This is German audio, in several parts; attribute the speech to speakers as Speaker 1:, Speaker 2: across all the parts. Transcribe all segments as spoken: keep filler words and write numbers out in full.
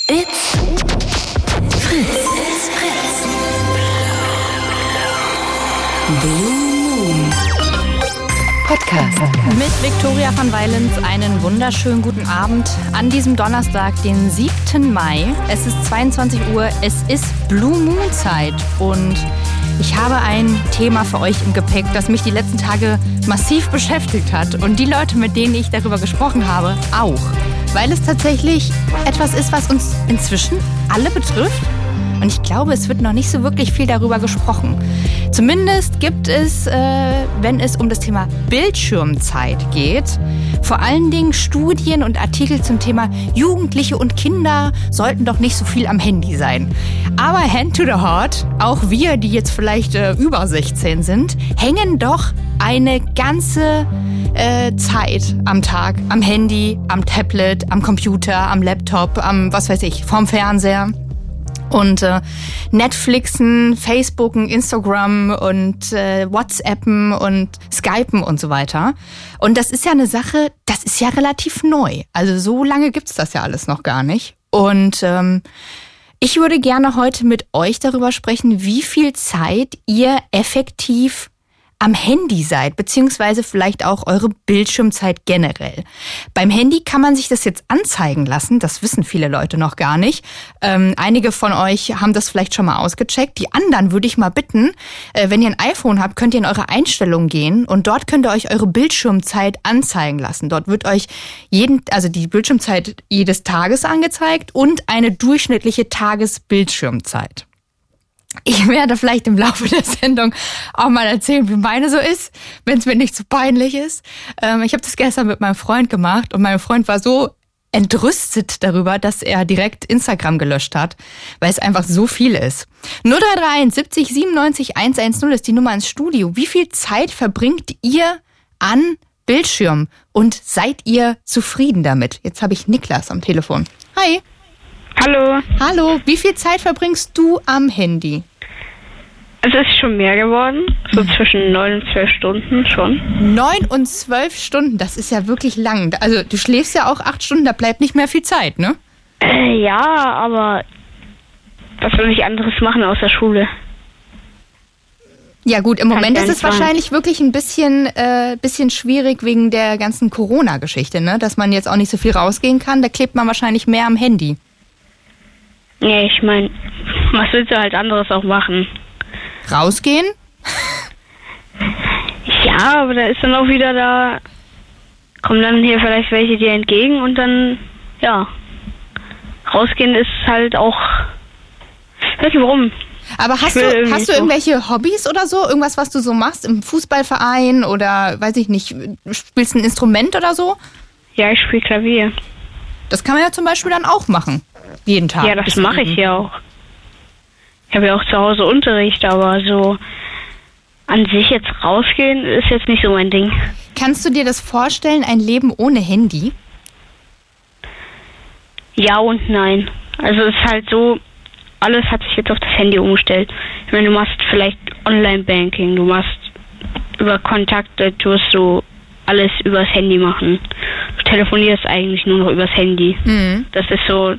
Speaker 1: It's Fritz. It's Fritz. Blue Moon Podcast.
Speaker 2: Mit Viktoria von Weilens einen wunderschönen guten Abend an diesem Donnerstag, den siebten Mai. Es ist zweiundzwanzig Uhr, es ist Blue Moon Zeit und ich habe ein Thema für euch im Gepäck, das mich die letzten Tage massiv beschäftigt hat und die Leute, mit denen ich darüber gesprochen habe, auch. Weil es tatsächlich etwas ist, was uns inzwischen alle betrifft. Und ich glaube, es wird noch nicht so wirklich viel darüber gesprochen. Zumindest gibt es, äh, wenn es um das Thema Bildschirmzeit geht, vor allen Dingen Studien und Artikel zum Thema Jugendliche und Kinder sollten doch nicht so viel am Handy sein. Aber hand to the heart, auch wir, die jetzt vielleicht äh, über sechzehn sind, hängen doch eine ganze äh, Zeit am Tag am Handy, am Tablet, am Computer, am Laptop, am, was weiß ich, vorm Fernseher. Und äh, Netflixen, Facebooken, Instagram und äh, WhatsAppen und Skypen und so weiter. Und das ist ja eine Sache, das ist ja relativ neu. Also so lange gibt's das ja alles noch gar nicht. Und ähm, ich würde gerne heute mit euch darüber sprechen, wie viel Zeit ihr effektiv am Handy seid, beziehungsweise vielleicht auch eure Bildschirmzeit generell. Beim Handy kann man sich das jetzt anzeigen lassen, das wissen viele Leute noch gar nicht. Ähm, einige von euch haben das vielleicht schon mal ausgecheckt. Die anderen würde ich mal bitten, äh, wenn ihr ein iPhone habt, könnt ihr in eure Einstellungen gehen und dort könnt ihr euch eure Bildschirmzeit anzeigen lassen. Dort wird euch jeden, also die Bildschirmzeit jedes Tages angezeigt und eine durchschnittliche Tagesbildschirmzeit. Ich werde vielleicht im Laufe der Sendung auch mal erzählen, wie meine so ist, wenn es mir nicht so peinlich ist. Ähm, ich habe das gestern mit meinem Freund gemacht und mein Freund war so entrüstet darüber, dass er direkt Instagram gelöscht hat, weil es einfach so viel ist. null drei drei eins siebzig siebenundneunzig hundertzehn ist die Nummer ins Studio. Wie viel Zeit verbringt ihr an Bildschirm und seid ihr zufrieden damit? Jetzt habe ich Niklas am Telefon. Hi.
Speaker 3: Hallo.
Speaker 2: Hallo, wie viel Zeit verbringst du am Handy?
Speaker 3: Es ist schon mehr geworden, so zwischen neun und zwölf Stunden schon.
Speaker 2: Neun und zwölf Stunden, das ist ja wirklich lang. Also du schläfst ja auch acht Stunden, da bleibt nicht mehr viel Zeit, ne?
Speaker 3: Äh, ja, aber was soll ich anderes machen außer Schule?
Speaker 2: Ja gut, im
Speaker 3: Kann
Speaker 2: Moment
Speaker 3: ich
Speaker 2: ist es
Speaker 3: nicht
Speaker 2: wahrscheinlich wirklich ein bisschen, äh, bisschen schwierig wegen der ganzen Corona-Geschichte, ne? Dass man jetzt auch nicht so viel rausgehen kann, da klebt man wahrscheinlich mehr am Handy.
Speaker 3: Ja, ich meine, was willst du halt anderes auch machen?
Speaker 2: Rausgehen?
Speaker 3: Ja, aber da ist dann auch wieder da, kommen dann hier vielleicht welche dir entgegen und dann, ja, rausgehen ist halt auch, ich weiß nicht warum.
Speaker 2: Aber hast du, hast du irgendwelche Hobbys oder so? Irgendwas, was du so machst im Fußballverein oder, weiß ich nicht, spielst ein Instrument oder so?
Speaker 3: Ja, ich spiele Klavier.
Speaker 2: Das kann man ja zum Beispiel dann auch machen. Jeden Tag.
Speaker 3: Ja, das mache ich ja auch. Ich habe ja auch zu Hause Unterricht, aber so an sich jetzt rausgehen ist jetzt nicht so mein Ding.
Speaker 2: Kannst du dir das vorstellen, ein Leben ohne Handy?
Speaker 3: Ja und nein. Also es ist halt so, alles hat sich jetzt auf das Handy umgestellt. Ich meine, du machst vielleicht Online-Banking, du machst über Kontakte, tust du alles übers Handy machen. Du telefonierst eigentlich nur noch übers Handy. Mhm. Das ist so,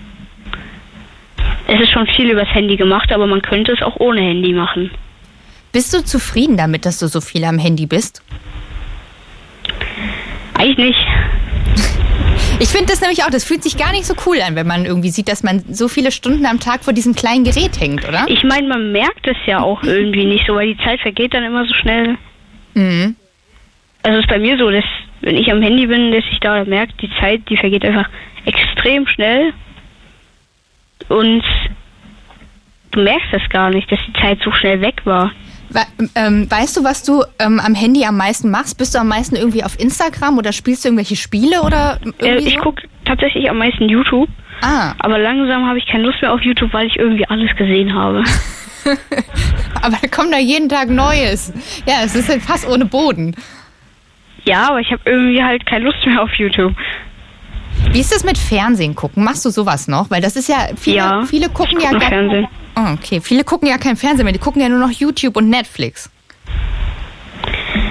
Speaker 3: es ist schon viel übers Handy gemacht, aber man könnte es auch ohne Handy machen.
Speaker 2: Bist du zufrieden damit, dass du so viel am Handy bist?
Speaker 3: Eigentlich nicht.
Speaker 2: Ich finde das nämlich auch, das fühlt sich gar nicht so cool an, wenn man irgendwie sieht, dass man so viele Stunden am Tag vor diesem kleinen Gerät hängt, oder?
Speaker 3: Ich meine, man merkt es ja auch irgendwie nicht so, weil die Zeit vergeht dann immer so schnell. Mhm. Also es ist bei mir so, dass wenn ich am Handy bin, dass ich da merke, die Zeit, die vergeht einfach extrem schnell. Und du merkst das gar nicht, dass die Zeit so schnell weg war.
Speaker 2: We- ähm, weißt du, was du ähm, am Handy am meisten machst? Bist du am meisten irgendwie auf Instagram oder spielst du irgendwelche Spiele oder irgendwie
Speaker 3: äh, Ich
Speaker 2: so?
Speaker 3: gucke tatsächlich am meisten YouTube.
Speaker 2: Ah.
Speaker 3: Aber langsam habe ich keine Lust mehr auf YouTube, weil ich irgendwie alles gesehen habe.
Speaker 2: Aber da kommt da jeden Tag Neues. Ja, es ist halt fast ohne Boden.
Speaker 3: Ja, aber ich habe irgendwie halt keine Lust mehr auf YouTube.
Speaker 2: Wie ist das mit Fernsehen gucken? Machst du sowas noch? Weil das ist ja, viele,
Speaker 3: ja,
Speaker 2: viele gucken
Speaker 3: ich
Speaker 2: ja
Speaker 3: guck
Speaker 2: gar
Speaker 3: Fernsehen.
Speaker 2: Oh, okay, viele gucken ja kein Fernsehen mehr, die gucken ja nur noch YouTube und Netflix.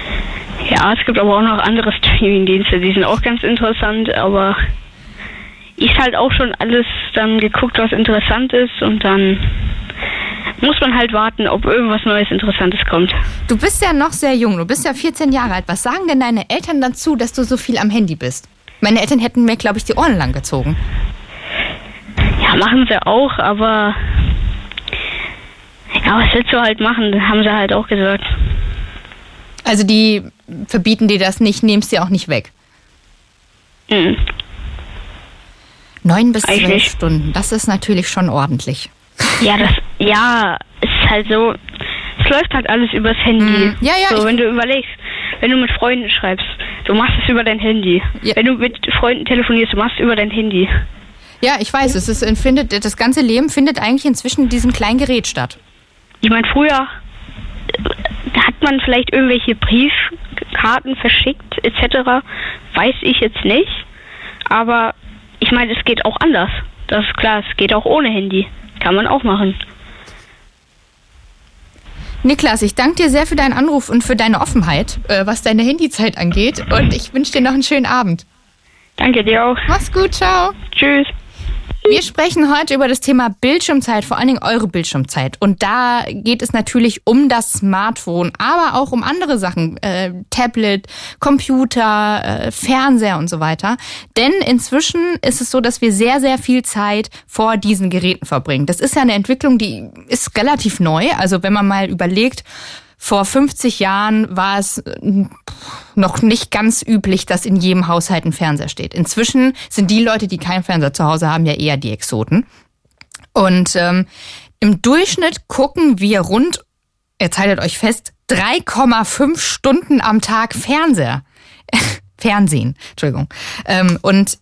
Speaker 3: Ja, es gibt aber auch noch andere Streaming-Dienste, die sind auch ganz interessant, aber ist halt auch schon alles dann geguckt, was interessant ist und dann muss man halt warten, ob irgendwas Neues Interessantes kommt.
Speaker 2: Du bist ja noch sehr jung, du bist ja vierzehn Jahre alt. Was sagen denn deine Eltern dazu, dass du so viel am Handy bist? Meine Eltern hätten mir, glaube ich, die Ohren lang gezogen.
Speaker 3: Ja, machen sie auch, aber ja, was willst du halt machen, haben sie halt auch gesagt.
Speaker 2: Also die verbieten dir das nicht, nehmen es dir auch nicht weg?
Speaker 3: Mhm.
Speaker 2: Neun bis zwölf Stunden, das ist natürlich schon ordentlich.
Speaker 3: Ja, das, ja, es ist halt so, es läuft halt alles übers Handy.
Speaker 2: Mm, ja, ja.
Speaker 3: So, wenn du überlegst, wenn du mit Freunden schreibst, du machst es über dein Handy. Ja. Wenn du mit Freunden telefonierst, du machst es über dein Handy.
Speaker 2: Ja, ich weiß, es ist, findet, das ganze Leben findet eigentlich inzwischen in diesem kleinen Gerät statt.
Speaker 3: Ich meine, früher hat man vielleicht irgendwelche Briefkarten verschickt, et cetera. Weiß ich jetzt nicht. Aber ich meine, es geht auch anders. Das ist klar, es geht auch ohne Handy. Kann man auch machen.
Speaker 2: Niklas, ich danke dir sehr für deinen Anruf und für deine Offenheit, was deine Handyzeit angeht. Und ich wünsche dir noch einen schönen Abend.
Speaker 3: Danke dir auch.
Speaker 2: Mach's gut, ciao.
Speaker 3: Tschüss.
Speaker 2: Wir sprechen heute über das Thema Bildschirmzeit, vor allen Dingen eure Bildschirmzeit. Und da geht es natürlich um das Smartphone, aber auch um andere Sachen, äh, Tablet, Computer, äh, Fernseher und so weiter. Denn inzwischen ist es so, dass wir sehr, sehr viel Zeit vor diesen Geräten verbringen. Das ist ja eine Entwicklung, die ist relativ neu. Also wenn man mal überlegt, vor fünfzig Jahren war es noch nicht ganz üblich, dass in jedem Haushalt ein Fernseher steht. Inzwischen sind die Leute, die keinen Fernseher zu Hause haben, ja eher die Exoten. Und ähm, im Durchschnitt gucken wir rund, jetzt haltet euch fest, drei Komma fünf Stunden am Tag Fernseher. Fernsehen, Entschuldigung. Ähm, und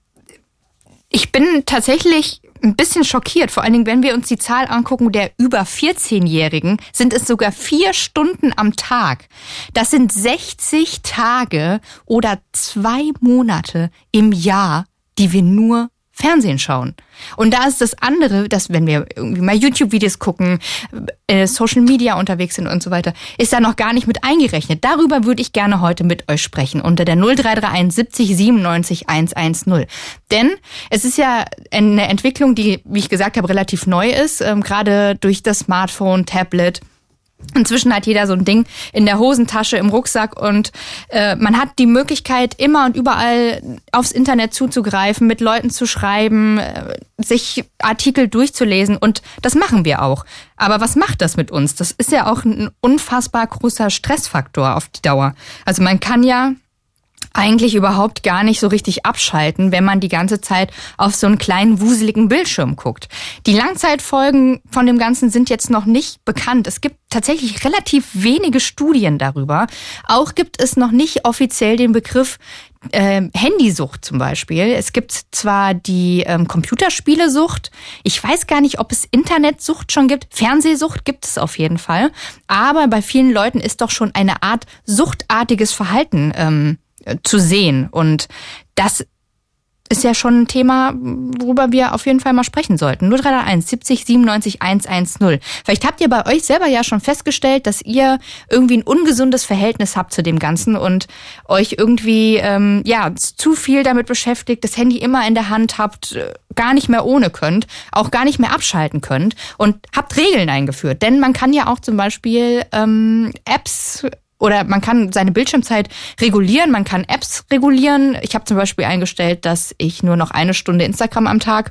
Speaker 2: ich bin tatsächlich ein bisschen schockiert, vor allen Dingen, wenn wir uns die Zahl angucken, der über vierzehnjährigen sind es sogar vier Stunden am Tag. Das sind sechzig Tage oder zwei Monate im Jahr, die wir nur Fernsehen schauen. Und da ist das andere, dass wenn wir irgendwie mal YouTube-Videos gucken, äh, Social Media unterwegs sind und so weiter, ist da noch gar nicht mit eingerechnet. Darüber würde ich gerne heute mit euch sprechen unter der null drei drei eins siebzig siebenundneunzig hundertzehn. Denn es ist ja eine Entwicklung, die, wie ich gesagt habe, relativ neu ist, ähm, gerade durch das Smartphone, Tablet. Inzwischen hat jeder so ein Ding in der Hosentasche, im Rucksack und äh, man hat die Möglichkeit, immer und überall aufs Internet zuzugreifen, mit Leuten zu schreiben, äh, sich Artikel durchzulesen und das machen wir auch. Aber was macht das mit uns? Das ist ja auch ein unfassbar großer Stressfaktor auf die Dauer. Also man kann ja eigentlich überhaupt gar nicht so richtig abschalten, wenn man die ganze Zeit auf so einen kleinen, wuseligen Bildschirm guckt. Die Langzeitfolgen von dem Ganzen sind jetzt noch nicht bekannt. Es gibt tatsächlich relativ wenige Studien darüber. Auch gibt es noch nicht offiziell den Begriff äh, Handysucht zum Beispiel. Es gibt zwar die ähm, Computerspielesucht. Ich weiß gar nicht, ob es Internetsucht schon gibt. Fernsehsucht gibt es auf jeden Fall. Aber bei vielen Leuten ist doch schon eine Art suchtartiges Verhalten ähm, zu sehen. Und das ist ja schon ein Thema, worüber wir auf jeden Fall mal sprechen sollten. null drei drei eins siebzig siebenundneunzig hundertzehn. Vielleicht habt ihr bei euch selber ja schon festgestellt, dass ihr irgendwie ein ungesundes Verhältnis habt zu dem Ganzen und euch irgendwie ähm, ja zu viel damit beschäftigt, das Handy immer in der Hand habt, gar nicht mehr ohne könnt, auch gar nicht mehr abschalten könnt und habt Regeln eingeführt. Denn man kann ja auch zum Beispiel ähm, Apps oder man kann seine Bildschirmzeit regulieren, man kann Apps regulieren. Ich habe zum Beispiel eingestellt, dass ich nur noch eine Stunde Instagram am Tag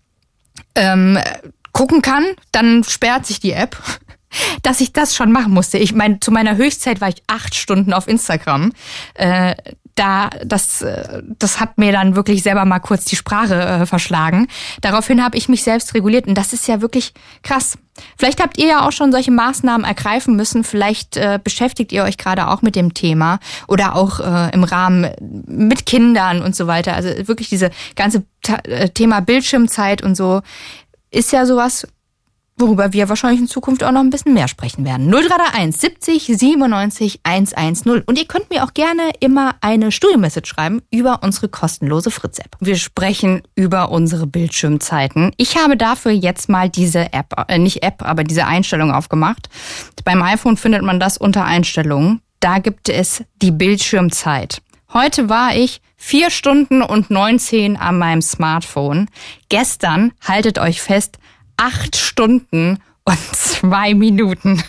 Speaker 2: ähm, gucken kann. Dann sperrt sich die App, dass ich das schon machen musste. Ich meine, zu meiner Höchstzeit war ich acht Stunden auf Instagram. Äh, da das das hat mir dann wirklich selber mal kurz die Sprache äh, verschlagen. Daraufhin habe ich mich selbst reguliert und das ist ja wirklich krass. Vielleicht habt ihr ja auch schon solche Maßnahmen ergreifen müssen. Vielleicht äh, beschäftigt ihr euch gerade auch mit dem Thema oder auch äh, im Rahmen mit Kindern und so weiter. Also wirklich diese ganze Ta- Thema Bildschirmzeit und so ist ja sowas, worüber wir wahrscheinlich in Zukunft auch noch ein bisschen mehr sprechen werden. null drei drei eins siebzig siebenundneunzig hundertzehn. Und ihr könnt mir auch gerne immer eine Studio-Message schreiben über unsere kostenlose Fritz-App. Wir sprechen über unsere Bildschirmzeiten. Ich habe dafür jetzt mal diese App, äh, nicht App, aber diese Einstellung aufgemacht. Beim iPhone findet man das unter Einstellungen. Da gibt es die Bildschirmzeit. Heute war ich vier Stunden und neunzehn an meinem Smartphone. Gestern, haltet euch fest, acht Stunden und zwei Minuten.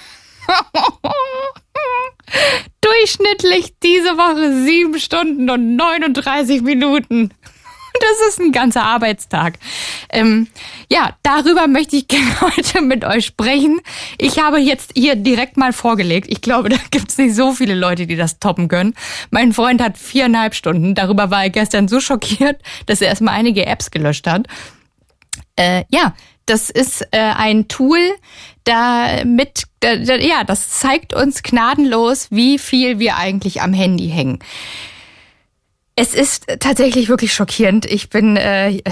Speaker 2: Durchschnittlich diese Woche sieben Stunden und neununddreißig Minuten. Das ist ein ganzer Arbeitstag. Ähm, ja, darüber möchte ich gerne heute mit euch sprechen. Ich habe jetzt hier direkt mal vorgelegt. Ich glaube, da gibt es nicht so viele Leute, die das toppen können. Mein Freund hat viereinhalb Stunden. Darüber war er gestern so schockiert, dass er erstmal einige Apps gelöscht hat. Äh, ja, das ist äh, ein Tool, damit, äh, ja, das zeigt uns gnadenlos, wie viel wir eigentlich am Handy hängen. Es ist tatsächlich wirklich schockierend. Ich bin, äh, ich,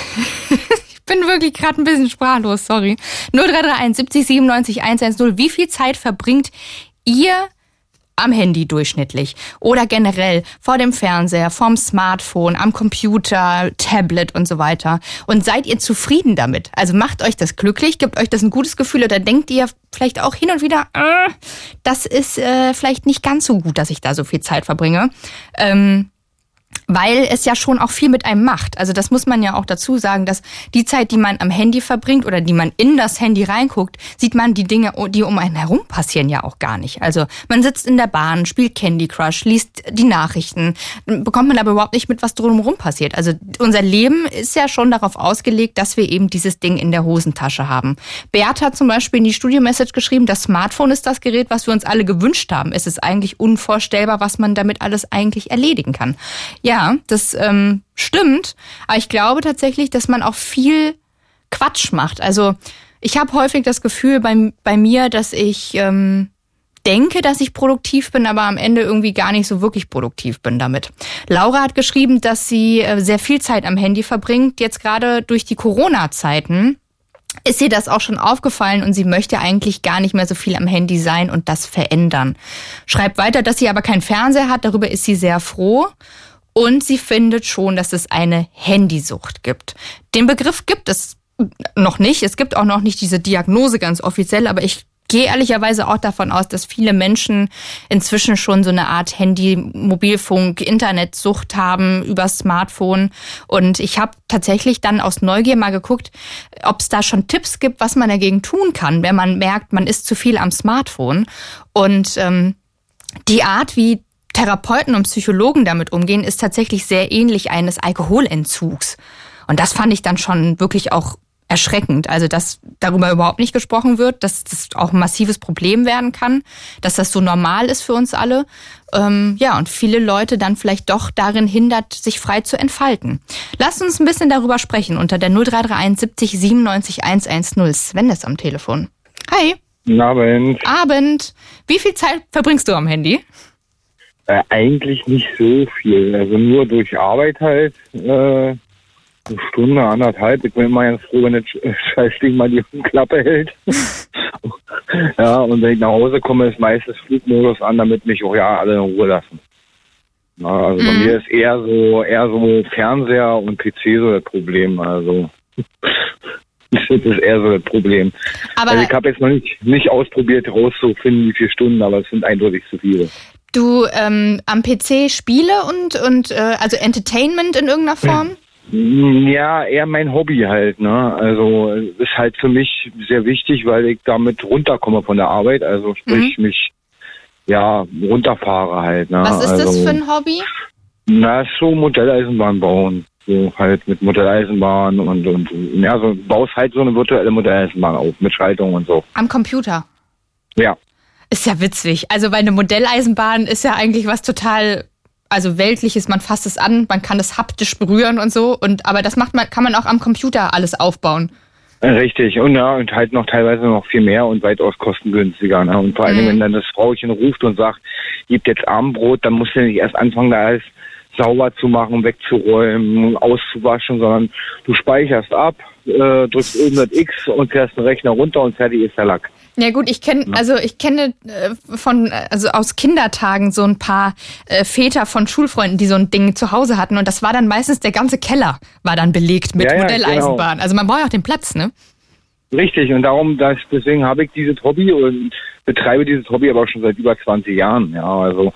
Speaker 2: ich bin wirklich gerade ein bisschen sprachlos, sorry. null drei drei eins siebzig siebenundneunzig hundertzehn. Wie viel Zeit verbringt ihr am Handy durchschnittlich? Oder generell vor dem Fernseher, vorm Smartphone, am Computer, Tablet und so weiter? Und seid ihr zufrieden damit? Also macht euch das glücklich? Gibt euch das ein gutes Gefühl? Oder denkt ihr vielleicht auch hin und wieder, äh, das ist äh, vielleicht nicht ganz so gut, dass ich da so viel Zeit verbringe? Ähm, Weil es ja schon auch viel mit einem macht. Also das muss man ja auch dazu sagen, dass die Zeit, die man am Handy verbringt oder die man in das Handy reinguckt, sieht man die Dinge, die um einen herum passieren, ja auch gar nicht. Also man sitzt in der Bahn, spielt Candy Crush, liest die Nachrichten, bekommt man aber überhaupt nicht mit, was drumherum passiert. Also unser Leben ist ja schon darauf ausgelegt, dass wir eben dieses Ding in der Hosentasche haben. Bert hat zum Beispiel in die Studio-Message geschrieben, das Smartphone ist das Gerät, was wir uns alle gewünscht haben. Es ist eigentlich unvorstellbar, was man damit alles eigentlich erledigen kann. Ja, das ähm, stimmt, aber ich glaube tatsächlich, dass man auch viel Quatsch macht. Also ich habe häufig das Gefühl bei, bei mir, dass ich ähm, denke, dass ich produktiv bin, aber am Ende irgendwie gar nicht so wirklich produktiv bin damit. Laura hat geschrieben, dass sie äh, sehr viel Zeit am Handy verbringt, jetzt gerade durch die Corona-Zeiten. Ist ihr das auch schon aufgefallen und sie möchte eigentlich gar nicht mehr so viel am Handy sein und das verändern. Schreibt weiter, dass sie aber keinen Fernseher hat, darüber ist sie sehr froh. Und sie findet schon, dass es eine Handysucht gibt. Den Begriff gibt es noch nicht. Es gibt auch noch nicht diese Diagnose ganz offiziell, aber ich gehe ehrlicherweise auch davon aus, dass viele Menschen inzwischen schon so eine Art Handy-, Mobilfunk-, Internetsucht haben über Smartphone. Und ich habe tatsächlich dann aus Neugier mal geguckt, ob es da schon Tipps gibt, was man dagegen tun kann, wenn man merkt, man ist zu viel am Smartphone. Und ähm, die Art, wie Therapeuten und Psychologen damit umgehen, ist tatsächlich sehr ähnlich eines Alkoholentzugs. Und das fand ich dann schon wirklich auch erschreckend. Also, dass darüber überhaupt nicht gesprochen wird, dass das auch ein massives Problem werden kann, dass das so normal ist für uns alle. Ähm, ja, und viele Leute dann vielleicht doch darin hindert, sich frei zu entfalten. Lasst uns ein bisschen darüber sprechen unter der null drei drei eins siebzig siebenundneunzig hundertzehn. Sven ist am Telefon. Hi.
Speaker 4: Guten Abend.
Speaker 2: Abend. Wie viel Zeit verbringst du am Handy?
Speaker 4: Äh, eigentlich nicht so viel. Also nur durch Arbeit halt. Äh, eine Stunde, anderthalb. Ich bin immer ganz froh, wenn das Scheißding mal die Klappe hält. Ja, und wenn ich nach Hause komme, ist meistens Flugmodus an, damit mich auch ja alle in Ruhe lassen. Ja, also mhm. bei mir ist eher so, eher so Fernseher und P C so das Problem. Also das ist eher so das Problem. Aber also ich habe jetzt noch nicht, nicht ausprobiert, rauszufinden, wie viele Stunden, aber es sind eindeutig zu viele.
Speaker 2: Du ähm, am P C Spiele und, und äh, also Entertainment in irgendeiner Form?
Speaker 4: Ja, eher mein Hobby halt, ne? Also ist halt für mich sehr wichtig, weil ich damit runterkomme von der Arbeit, also sprich mhm. mich ja runterfahre halt, ne?
Speaker 2: Was ist
Speaker 4: also,
Speaker 2: das für ein Hobby?
Speaker 4: Na, so Modelleisenbahn bauen. So halt mit Modelleisenbahn und, und ja, so baust halt so eine virtuelle Modelleisenbahn auf, mit Schaltung und so.
Speaker 2: Am Computer?
Speaker 4: Ja.
Speaker 2: Ist ja witzig. Also bei einer Modelleisenbahn ist ja eigentlich was total, also weltliches, man fasst es an, man kann es haptisch berühren und so. Und aber das macht man, kann man auch am Computer alles aufbauen.
Speaker 4: Richtig, und ja, und halt noch teilweise noch viel mehr und weitaus kostengünstiger. Ne? Und vor allem, mhm. wenn dann das Frauchen ruft und sagt, gibt jetzt Abendbrot, dann musst du nicht erst anfangen, da alles sauber zu machen, wegzuräumen, auszuwaschen, sondern du speicherst ab, äh, drückst oben das X und fährst den Rechner runter und fertig ist der Lack.
Speaker 2: Ja gut, ich kenne also ich kenne äh, von also aus Kindertagen so ein paar äh, Väter von Schulfreunden, die so ein Ding zu Hause hatten und das war dann meistens der ganze Keller war dann belegt mit ja, ja, Modelleisenbahn. Genau. Also man braucht ja auch den Platz, ne?
Speaker 4: Richtig, und darum, das, deswegen habe ich dieses Hobby und betreibe dieses Hobby aber auch schon seit über zwanzig Jahren. Ja, also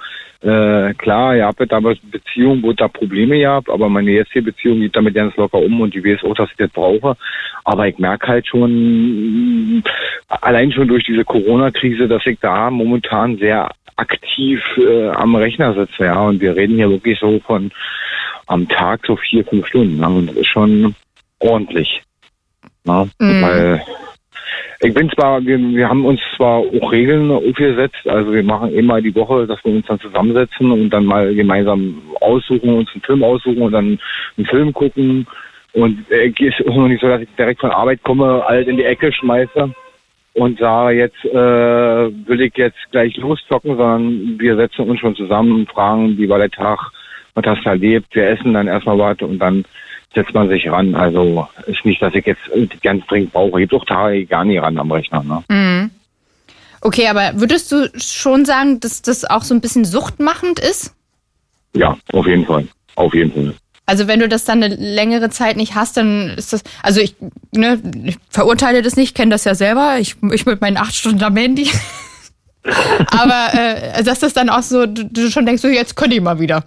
Speaker 4: Äh, klar, ihr habt damals eine Beziehung, wo da Probleme gehabt, aber meine jetzige Beziehung geht damit ganz locker um und die weiß auch, dass ich das brauche. Aber ich merke halt schon, allein schon durch diese Corona-Krise, dass ich da momentan sehr aktiv äh, am Rechner sitze, ja. Und wir reden hier wirklich so von am Tag so vier, fünf Stunden. Und das ist schon ordentlich. Ja? Mhm. Weil ich bin zwar, wir, wir haben uns zwar auch Regeln aufgesetzt, also wir machen immer die Woche, dass wir uns dann zusammensetzen und dann mal gemeinsam aussuchen, uns einen Film aussuchen und dann einen Film gucken. Und es äh, ist auch noch nicht so, dass ich direkt von Arbeit komme, alles in die Ecke schmeiße und sage, jetzt äh, will ich jetzt gleich loszocken, sondern wir setzen uns schon zusammen und fragen, wie war der Tag, was hast du erlebt, wir essen dann erstmal was und dann setzt man sich ran. Also ist nicht, dass ich jetzt ganz dringend brauche. Ich habe auch Tage gar nicht ran am Rechner. Ne?
Speaker 2: Mhm. Okay, aber würdest du schon sagen, dass das auch so ein bisschen suchtmachend ist?
Speaker 4: Ja, auf jeden Fall. Auf jeden Fall.
Speaker 2: Also wenn du das dann eine längere Zeit nicht hast, dann ist das, also ich, ne, ich verurteile das nicht, kenne das ja selber, ich, ich mit meinen acht Stunden am Handy. Aber äh, dass das dann auch so, du, du schon denkst, so jetzt könnte ich mal wieder.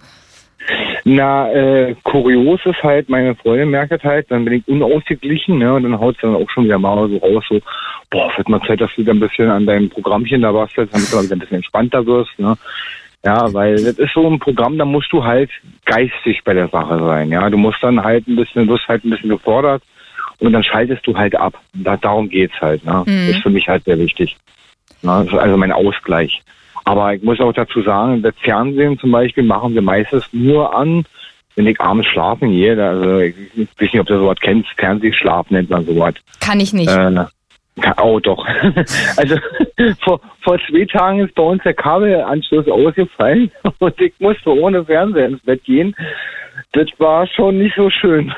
Speaker 4: Na, äh, kurios ist halt, meine Freundin merkt das halt, dann bin ich unausgeglichen, ne, und dann haut es dann auch schon wieder mal so raus, so, boah, wird mal Zeit, dass du wieder ein bisschen an deinem Programmchen da bastelst, damit du mal wieder ein bisschen entspannter wirst, ne. Ja, weil das ist so ein Programm, da musst du halt geistig bei der Sache sein, ja. Du musst dann halt ein bisschen, wirst halt ein bisschen gefordert und dann schaltest du halt ab. Da, darum geht's halt, ne. Mhm. Das ist für mich halt sehr wichtig. Ne? Das ist also mein Ausgleich. Aber ich muss auch dazu sagen, das Fernsehen zum Beispiel machen wir meistens nur an, wenn ich abends schlafen gehe. Also ich weiß nicht, ob du sowas kennst. Fernsehschlaf nennt man sowas.
Speaker 2: Kann ich nicht.
Speaker 4: Äh, oh, doch. Also vor, vor zwei Tagen ist bei uns der Kabelanschluss ausgefallen und ich musste ohne Fernseher ins Bett gehen. Das war schon nicht so schön.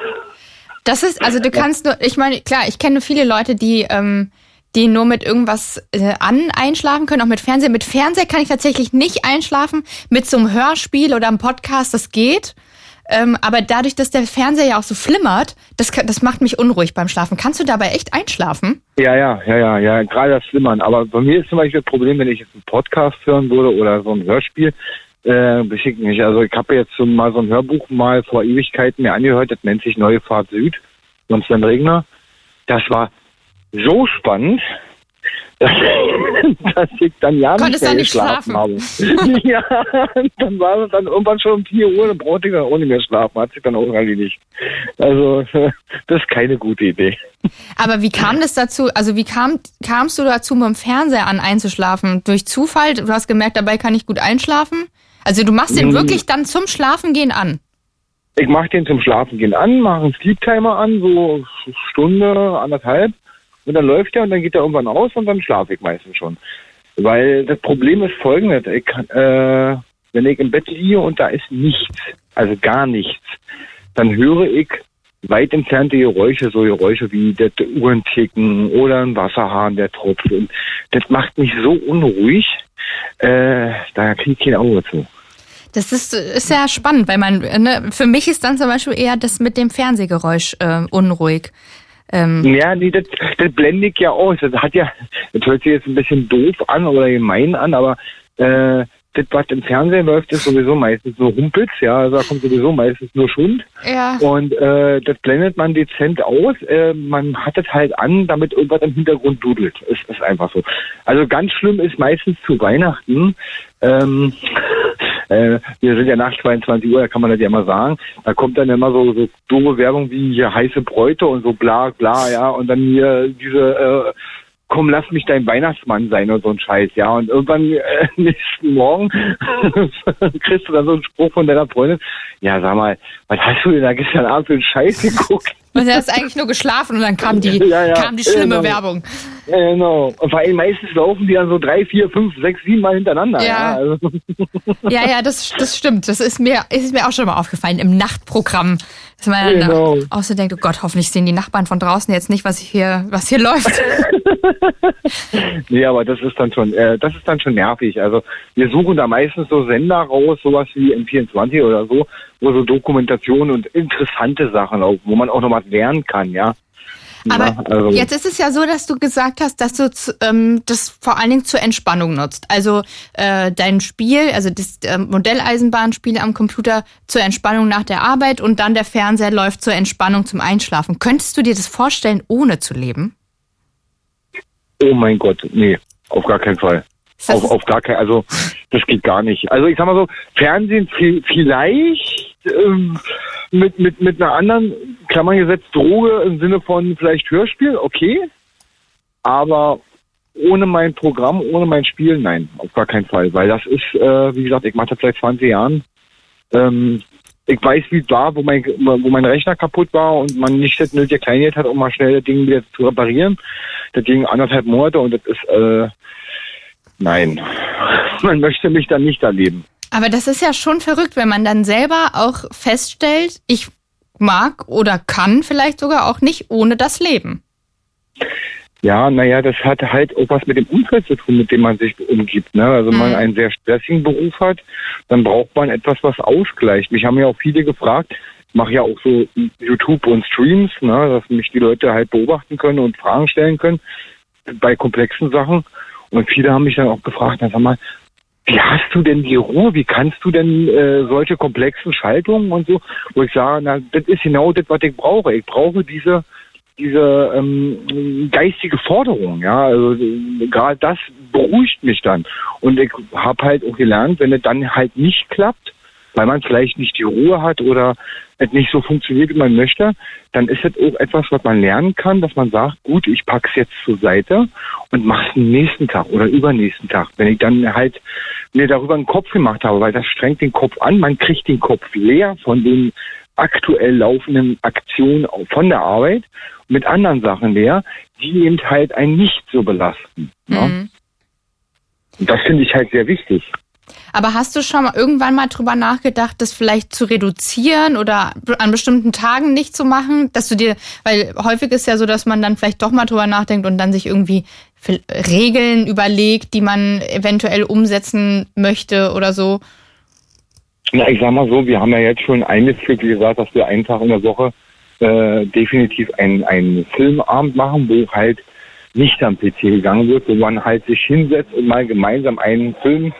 Speaker 2: Das ist, also du kannst nur, ich meine, klar, ich kenne viele Leute, die... Ähm die nur mit irgendwas äh, an einschlafen können, auch mit Fernseher. Mit Fernseher kann ich tatsächlich nicht einschlafen. Mit so einem Hörspiel oder einem Podcast, das geht. Ähm, aber dadurch, dass der Fernseher ja auch so flimmert, das, das macht mich unruhig beim Schlafen. Kannst du dabei echt einschlafen?
Speaker 4: Ja, ja, ja, ja, ja, gerade das Flimmern. Aber bei mir ist zum Beispiel das Problem, wenn ich jetzt einen Podcast hören würde oder so ein Hörspiel, äh, beschick mich. Also ich habe jetzt so mal so ein Hörbuch mal vor Ewigkeiten mir angehört, das nennt sich Neue Fahrt Süd von Sven Regner. Das war so spannend, dass, dass ich dann ja nicht mehr geschlafen habe. Ja, dann war es dann irgendwann schon um vier Uhr, dann brauchte ich dann auch nicht mehr schlafen, hat sich dann auch erledigt. Also das ist keine gute Idee.
Speaker 2: Aber wie kam das dazu, also wie kam, kamst du dazu, mit dem Fernseher an einzuschlafen? Durch Zufall? Du hast gemerkt, dabei kann ich gut einschlafen? Also du machst den hm. wirklich dann zum Schlafengehen an?
Speaker 4: Ich mache den zum Schlafengehen an, mache einen Sleep-Timer an, so Stunde, anderthalb. Und dann läuft er und dann geht er irgendwann aus und dann schlafe ich meistens schon. Weil das Problem ist folgendes, ich, äh, wenn ich im Bett liege und da ist nichts, also gar nichts, dann höre ich weit entfernte Geräusche, so Geräusche wie das Uhrenticken oder ein Wasserhahn, der tropft. Und das macht mich so unruhig, äh, da kriege ich kein Auge zu.
Speaker 2: Das ist, ist ja spannend, weil man, ne, für mich ist dann zum Beispiel eher das mit dem Fernsehgeräusch äh, unruhig.
Speaker 4: Ähm. Ja, nee, das, das blende ich ja aus. Das hat ja, das hört sich jetzt ein bisschen doof an oder gemein an, aber äh, das, was im Fernsehen läuft, ist sowieso meistens nur Humpels, ja, also da kommt sowieso meistens nur Schund.
Speaker 2: Ja.
Speaker 4: Und äh, das blendet man dezent aus. Äh, man hat es halt an, damit irgendwas im Hintergrund dudelt. Ist, ist einfach so. Also ganz schlimm ist meistens zu Weihnachten. Ähm, äh, wir sind ja nach zweiundzwanzig Uhr, da kann man das ja mal sagen. Da kommt dann immer so, so doofe Werbung wie hier heiße Bräute und so bla bla, ja. Und dann hier diese... Äh, komm, lass mich dein Weihnachtsmann sein oder so ein Scheiß, ja. Und irgendwann äh, nächsten Morgen kriegst du dann so einen Spruch von deiner Freundin, ja, sag mal, was hast du denn da gestern Abend für einen Scheiß geguckt?
Speaker 2: Und du hast eigentlich nur geschlafen und dann kam die, ja, ja, kam die schlimme
Speaker 4: genau.
Speaker 2: Werbung.
Speaker 4: Genau. Und vor allem meistens laufen die dann so drei, vier, fünf, sechs, sieben Mal hintereinander.
Speaker 2: Ja,
Speaker 4: ja, also.
Speaker 2: ja, ja, das, das stimmt. Das ist mir, ist mir auch schon mal aufgefallen im Nachtprogramm. Dass man
Speaker 4: genau.
Speaker 2: dann auch so denkt, oh Gott, hoffentlich sehen die Nachbarn von draußen jetzt nicht, was hier, was hier läuft.
Speaker 4: Nee, aber das ist dann schon, äh, das ist dann schon nervig. Also wir suchen da meistens so Sender raus, sowas wie M vierundzwanzig oder so, wo so Dokumentationen und interessante Sachen auch, wo man auch noch was lernen kann, ja.
Speaker 2: Aber
Speaker 4: ja, also.
Speaker 2: Jetzt ist es ja so, dass du gesagt hast, dass du ähm, das vor allen Dingen zur Entspannung nutzt. Also äh, dein Spiel, also das äh, Modelleisenbahnspiel am Computer zur Entspannung nach der Arbeit und dann der Fernseher läuft zur Entspannung zum Einschlafen. Könntest du dir das vorstellen, ohne zu leben?
Speaker 4: Oh mein Gott, nee, auf gar keinen Fall. Auf, auf gar keinen, also das geht gar nicht. Also ich sag mal so, Fernsehen vielleicht ähm, mit, mit, mit einer anderen, Klammern gesetzt, Droge im Sinne von vielleicht Hörspiel, okay. Aber ohne mein Programm, ohne mein Spiel, nein, auf gar keinen Fall. Weil das ist, äh, wie gesagt, ich mache das seit zwanzig Jahren. Ähm, ich weiß, wie es war, wo mein, wo mein Rechner kaputt war und man nicht das nötige Kleingeld hat, um mal schnell das Ding wieder zu reparieren. Das ging anderthalb Monate und das ist, äh, nein, man möchte mich dann nicht erleben.
Speaker 2: Aber das ist ja schon verrückt, wenn man dann selber auch feststellt, ich mag oder kann vielleicht sogar auch nicht ohne das leben.
Speaker 4: Ja, naja, das hat halt auch was mit dem Umfeld zu tun, mit dem man sich umgibt. Ne? Also, wenn man einen sehr stressigen Beruf hat, dann braucht man etwas, was ausgleicht. Mich haben ja auch viele gefragt, ich mache ja auch so YouTube und Streams, ne, dass mich die Leute halt beobachten können und Fragen stellen können bei komplexen Sachen. Und viele haben mich dann auch gefragt, na, sag mal, wie hast du denn die Ruhe? Wie kannst du denn äh, solche komplexen Schaltungen und so? Wo ich sage, na, das ist genau das, was ich brauche. Ich brauche diese diese ähm, geistige Forderung, ja, also äh, gerade das beruhigt mich dann. Und ich habe halt auch gelernt, wenn es dann halt nicht klappt, weil man vielleicht nicht die Ruhe hat oder es nicht so funktioniert, wie man möchte, dann ist das auch etwas, was man lernen kann, dass man sagt, gut, ich pack's jetzt zur Seite und mach's den nächsten Tag oder übernächsten Tag. Wenn ich dann halt mir darüber einen Kopf gemacht habe, weil das strengt den Kopf an, man kriegt den Kopf leer von den aktuell laufenden Aktionen von der Arbeit mit anderen Sachen leer, die eben halt einen nicht so belasten. Mhm. Ja? Und das finde ich halt sehr wichtig.
Speaker 2: Aber hast du schon mal irgendwann mal drüber nachgedacht, das vielleicht zu reduzieren oder an bestimmten Tagen nicht zu machen, dass du dir, weil häufig ist ja so, dass man dann vielleicht doch mal drüber nachdenkt und dann sich irgendwie Regeln überlegt, die man eventuell umsetzen möchte oder so?
Speaker 4: Na, ich sag mal so, wir haben ja jetzt schon eingeführt, wie gesagt, dass wir einen Tag in der Woche äh, definitiv einen, einen Filmabend machen, wo halt nicht am P C gegangen wird, wo man halt sich hinsetzt und mal gemeinsam einen Film,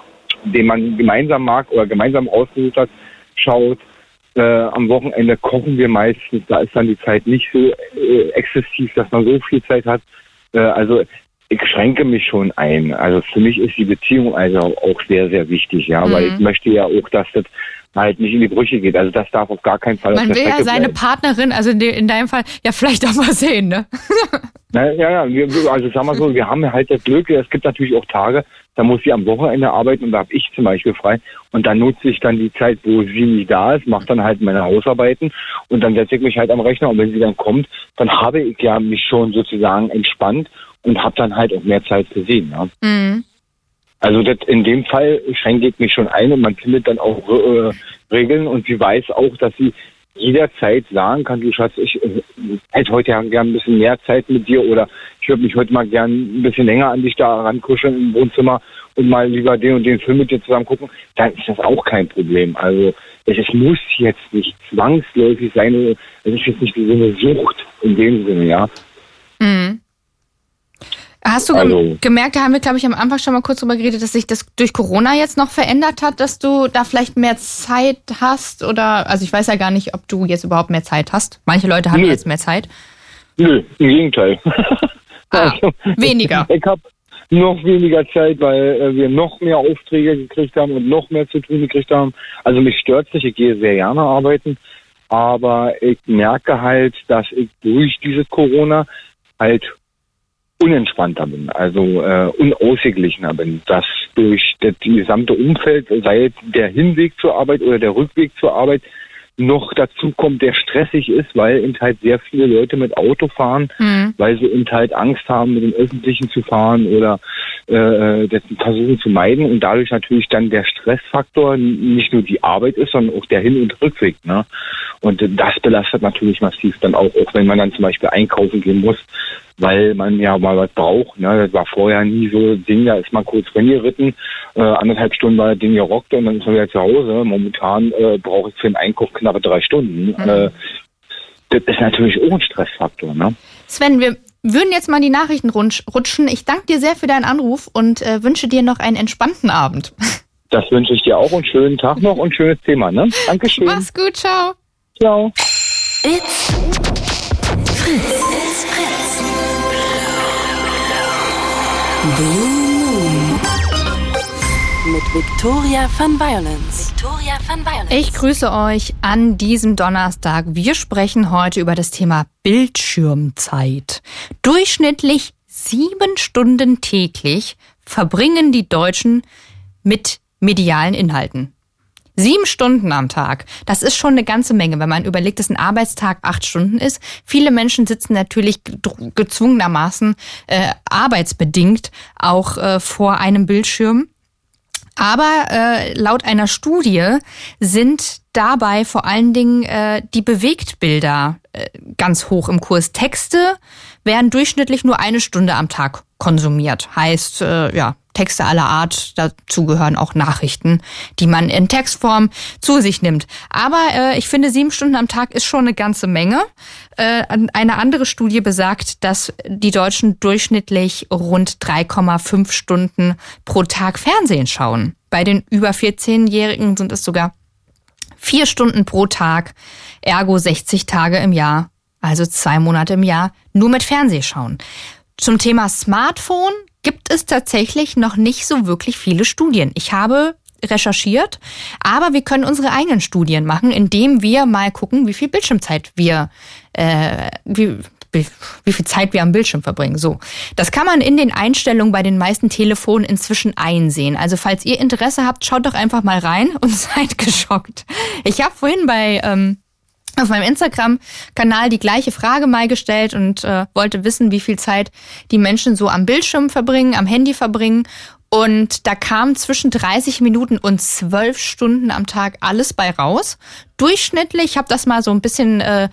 Speaker 4: den man gemeinsam mag oder gemeinsam ausgesucht hat, schaut. Äh, am Wochenende kochen wir meistens, da ist dann die Zeit nicht so äh, exzessiv, dass man so viel Zeit hat. Äh, also ich schränke mich schon ein. Also für mich ist die Beziehung also auch sehr, sehr wichtig, ja, mhm. weil ich möchte ja auch, dass das halt nicht in die Brüche geht. Also das darf auf gar keinen Fall
Speaker 2: Man
Speaker 4: auf der
Speaker 2: will
Speaker 4: Strecke
Speaker 2: ja seine
Speaker 4: bleiben.
Speaker 2: Partnerin, also in deinem Fall, ja vielleicht auch mal sehen, ne?
Speaker 4: Na, ja, ja, wir, also sagen wir so, wir haben halt das Glück, es gibt natürlich auch Tage, da muss sie am Wochenende arbeiten und da habe ich zum Beispiel frei und dann nutze ich dann die Zeit, wo sie nicht da ist, mache dann halt meine Hausarbeiten und dann setze ich mich halt am Rechner und wenn sie dann kommt, dann habe ich ja mich schon sozusagen entspannt und habe dann halt auch mehr Zeit für sie. Ja? Mhm. Also das, in dem Fall schränke ich mich schon ein und man findet dann auch äh, Regeln und sie weiß auch, dass sie jederzeit sagen kann, du Schatz, ich äh, hätte heute ja gern ein bisschen mehr Zeit mit dir oder ich würde mich heute mal gern ein bisschen länger an dich da rankuscheln im Wohnzimmer und mal lieber den und den Film mit dir zusammen gucken, dann ist das auch kein Problem. Also es, es muss jetzt nicht zwangsläufig sein, es ist jetzt nicht so eine Sucht in dem Sinne, ja.
Speaker 2: Mhm. Hast du
Speaker 4: also,
Speaker 2: gemerkt, da haben wir, glaube ich, am Anfang schon mal kurz drüber geredet, dass sich das durch Corona jetzt noch verändert hat, dass du da vielleicht mehr Zeit hast oder, also ich weiß ja gar nicht, ob du jetzt überhaupt mehr Zeit hast. Manche Leute haben
Speaker 4: nö.
Speaker 2: jetzt mehr Zeit.
Speaker 4: Nö, im Gegenteil.
Speaker 2: Ah, also, weniger.
Speaker 4: Ich habe noch weniger Zeit, weil äh, wir noch mehr Aufträge gekriegt haben und noch mehr zu tun gekriegt haben. Also mich stört's nicht, ich gehe sehr gerne arbeiten, aber ich merke halt, dass ich durch dieses Corona halt unentspannter bin, also äh, unausgeglichener bin, dass durch das gesamte Umfeld, sei es der Hinweg zur Arbeit oder der Rückweg zur Arbeit, noch dazu kommt, der stressig ist, weil eben halt sehr viele Leute mit Auto fahren, mhm. weil sie eben halt Angst haben, mit dem Öffentlichen zu fahren oder äh, das versuchen zu meiden und dadurch natürlich dann der Stressfaktor nicht nur die Arbeit ist, sondern auch der Hin- und Rückweg. Ne? Und das belastet natürlich massiv dann auch, auch wenn man dann zum Beispiel einkaufen gehen muss, weil man ja mal was braucht. Ne? Das war vorher nie so ein Ding, da ist man kurz reingeritten, äh, anderthalb Stunden war das Ding gerockt und dann ist man wieder zu Hause. Momentan äh, brauche ich für den Einkauf knappe drei Stunden. Mhm. Äh, das ist natürlich auch ein Stressfaktor. Ne?
Speaker 2: Sven, wir würden jetzt mal in die Nachrichten rutschen. Ich danke dir sehr für deinen Anruf und äh, wünsche dir noch einen entspannten Abend.
Speaker 4: Das wünsche ich dir auch und schönen Tag noch und schönes Thema, ne? Dankeschön.
Speaker 2: Mach's gut, ciao.
Speaker 4: Ciao.
Speaker 1: It's Fritz. It's Fritz. Blue Moon. Mit Victoria van Violence. Victoria van Violence.
Speaker 2: Ich grüße euch an diesem Donnerstag. Wir sprechen heute über das Thema Bildschirmzeit. Durchschnittlich sieben Stunden täglich verbringen die Deutschen mit medialen Inhalten. Sieben Stunden am Tag, das ist schon eine ganze Menge, wenn man überlegt, dass ein Arbeitstag acht Stunden ist. Viele Menschen sitzen natürlich gezwungenermaßen äh, arbeitsbedingt auch äh, vor einem Bildschirm. Aber äh, laut einer Studie sind dabei vor allen Dingen äh, die Bewegtbilder äh, ganz hoch im Kurs. Texte werden durchschnittlich nur eine Stunde am Tag konsumiert. Heißt, äh, ja, Texte aller Art, dazu gehören auch Nachrichten, die man in Textform zu sich nimmt. Aber äh, ich finde, sieben Stunden am Tag ist schon eine ganze Menge. Äh, eine andere Studie besagt, dass die Deutschen durchschnittlich rund drei Komma fünf Stunden pro Tag Fernsehen schauen. Bei den über vierzehnjährigen sind es sogar vier Stunden pro Tag, ergo sechzig Tage im Jahr, also zwei Monate im Jahr, nur mit Fernsehschauen. Zum Thema Smartphone gibt es tatsächlich noch nicht so wirklich viele Studien. Ich habe recherchiert, aber wir können unsere eigenen Studien machen, indem wir mal gucken, wie viel Bildschirmzeit wir, äh, wie, wie, wie viel Zeit wir am Bildschirm verbringen. So, das kann man in den Einstellungen bei den meisten Telefonen inzwischen einsehen. Also falls ihr Interesse habt, schaut doch einfach mal rein und seid geschockt. Ich habe vorhin bei ähm, auf meinem Instagram-Kanal die gleiche Frage mal gestellt und äh, wollte wissen, wie viel Zeit die Menschen so am Bildschirm verbringen, am Handy verbringen. Und da kam zwischen dreißig Minuten und zwölf Stunden am Tag alles bei raus. Durchschnittlich, ich habe das mal so ein bisschen äh,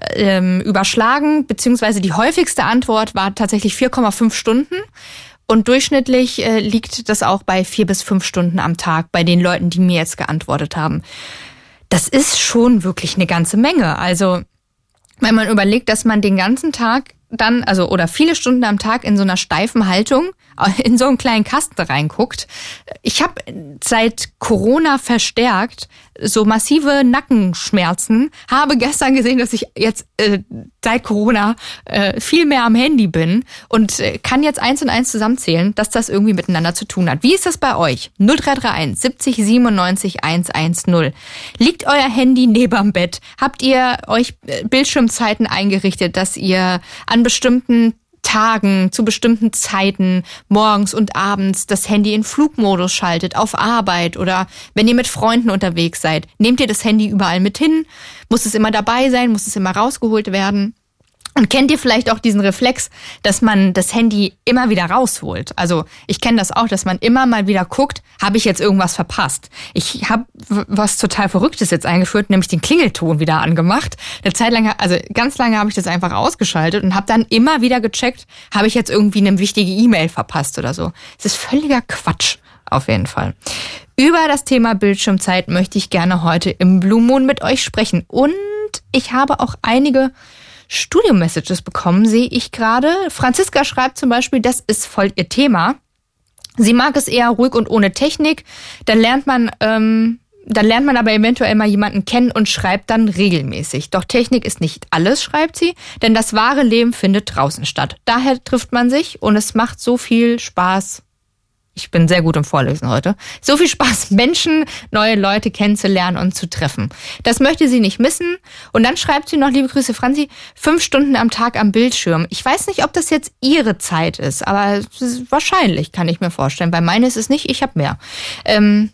Speaker 2: äh, überschlagen, beziehungsweise die häufigste Antwort war tatsächlich vier Komma fünf Stunden. Und durchschnittlich äh, liegt das auch bei vier bis fünf Stunden am Tag bei den Leuten, die mir jetzt geantwortet haben. Das ist schon wirklich eine ganze Menge. Also, wenn man überlegt, dass man den ganzen Tag dann, also oder viele Stunden am Tag in so einer steifen Haltung in so einen kleinen Kasten reinguckt. Ich habe seit Corona verstärkt so massive Nackenschmerzen. Habe gestern gesehen, dass ich jetzt äh, seit Corona äh, viel mehr am Handy bin und äh, kann jetzt eins und eins zusammenzählen, dass das irgendwie miteinander zu tun hat. Wie ist das bei euch? null drei drei eins siebzig siebenundneunzig hundertzehn. Liegt euer Handy nebenm Bett? Habt ihr euch Bildschirmzeiten eingerichtet, dass ihr an bestimmten Tagen, zu bestimmten Zeiten, morgens und abends das Handy in Flugmodus schaltet, auf Arbeit oder wenn ihr mit Freunden unterwegs seid? Nehmt ihr das Handy überall mit hin? Muss es immer dabei sein? Muss es immer rausgeholt werden? Und kennt ihr vielleicht auch diesen Reflex, dass man das Handy immer wieder rausholt? Also ich kenne das auch, dass man immer mal wieder guckt, habe ich jetzt irgendwas verpasst? Ich habe was total Verrücktes jetzt eingeführt, nämlich den Klingelton wieder angemacht. Eine Zeit lang, also ganz lange habe ich das einfach ausgeschaltet und habe dann immer wieder gecheckt, habe ich jetzt irgendwie eine wichtige E-Mail verpasst oder so. Es ist völliger Quatsch, auf jeden Fall. Über das Thema Bildschirmzeit möchte ich gerne heute im Blue Moon mit euch sprechen. Und ich habe auch einige Studio-Messages bekommen, sehe ich gerade. Franziska schreibt zum Beispiel, das ist voll ihr Thema. Sie mag es eher ruhig und ohne Technik. Dann lernt man, ähm, dann lernt man aber eventuell mal jemanden kennen und schreibt dann regelmäßig. Doch Technik ist nicht alles, schreibt sie, denn das wahre Leben findet draußen statt. Daher trifft man sich und es macht so viel Spaß. Ich bin sehr gut im Vorlesen heute. So viel Spaß, Menschen, neue Leute kennenzulernen und zu treffen. Das möchte sie nicht missen. Und dann schreibt sie noch, liebe Grüße Franzi, fünf Stunden am Tag am Bildschirm. Ich weiß nicht, ob das jetzt ihre Zeit ist, aber wahrscheinlich, kann ich mir vorstellen. Bei meiner ist es nicht, ich habe mehr. Ähm,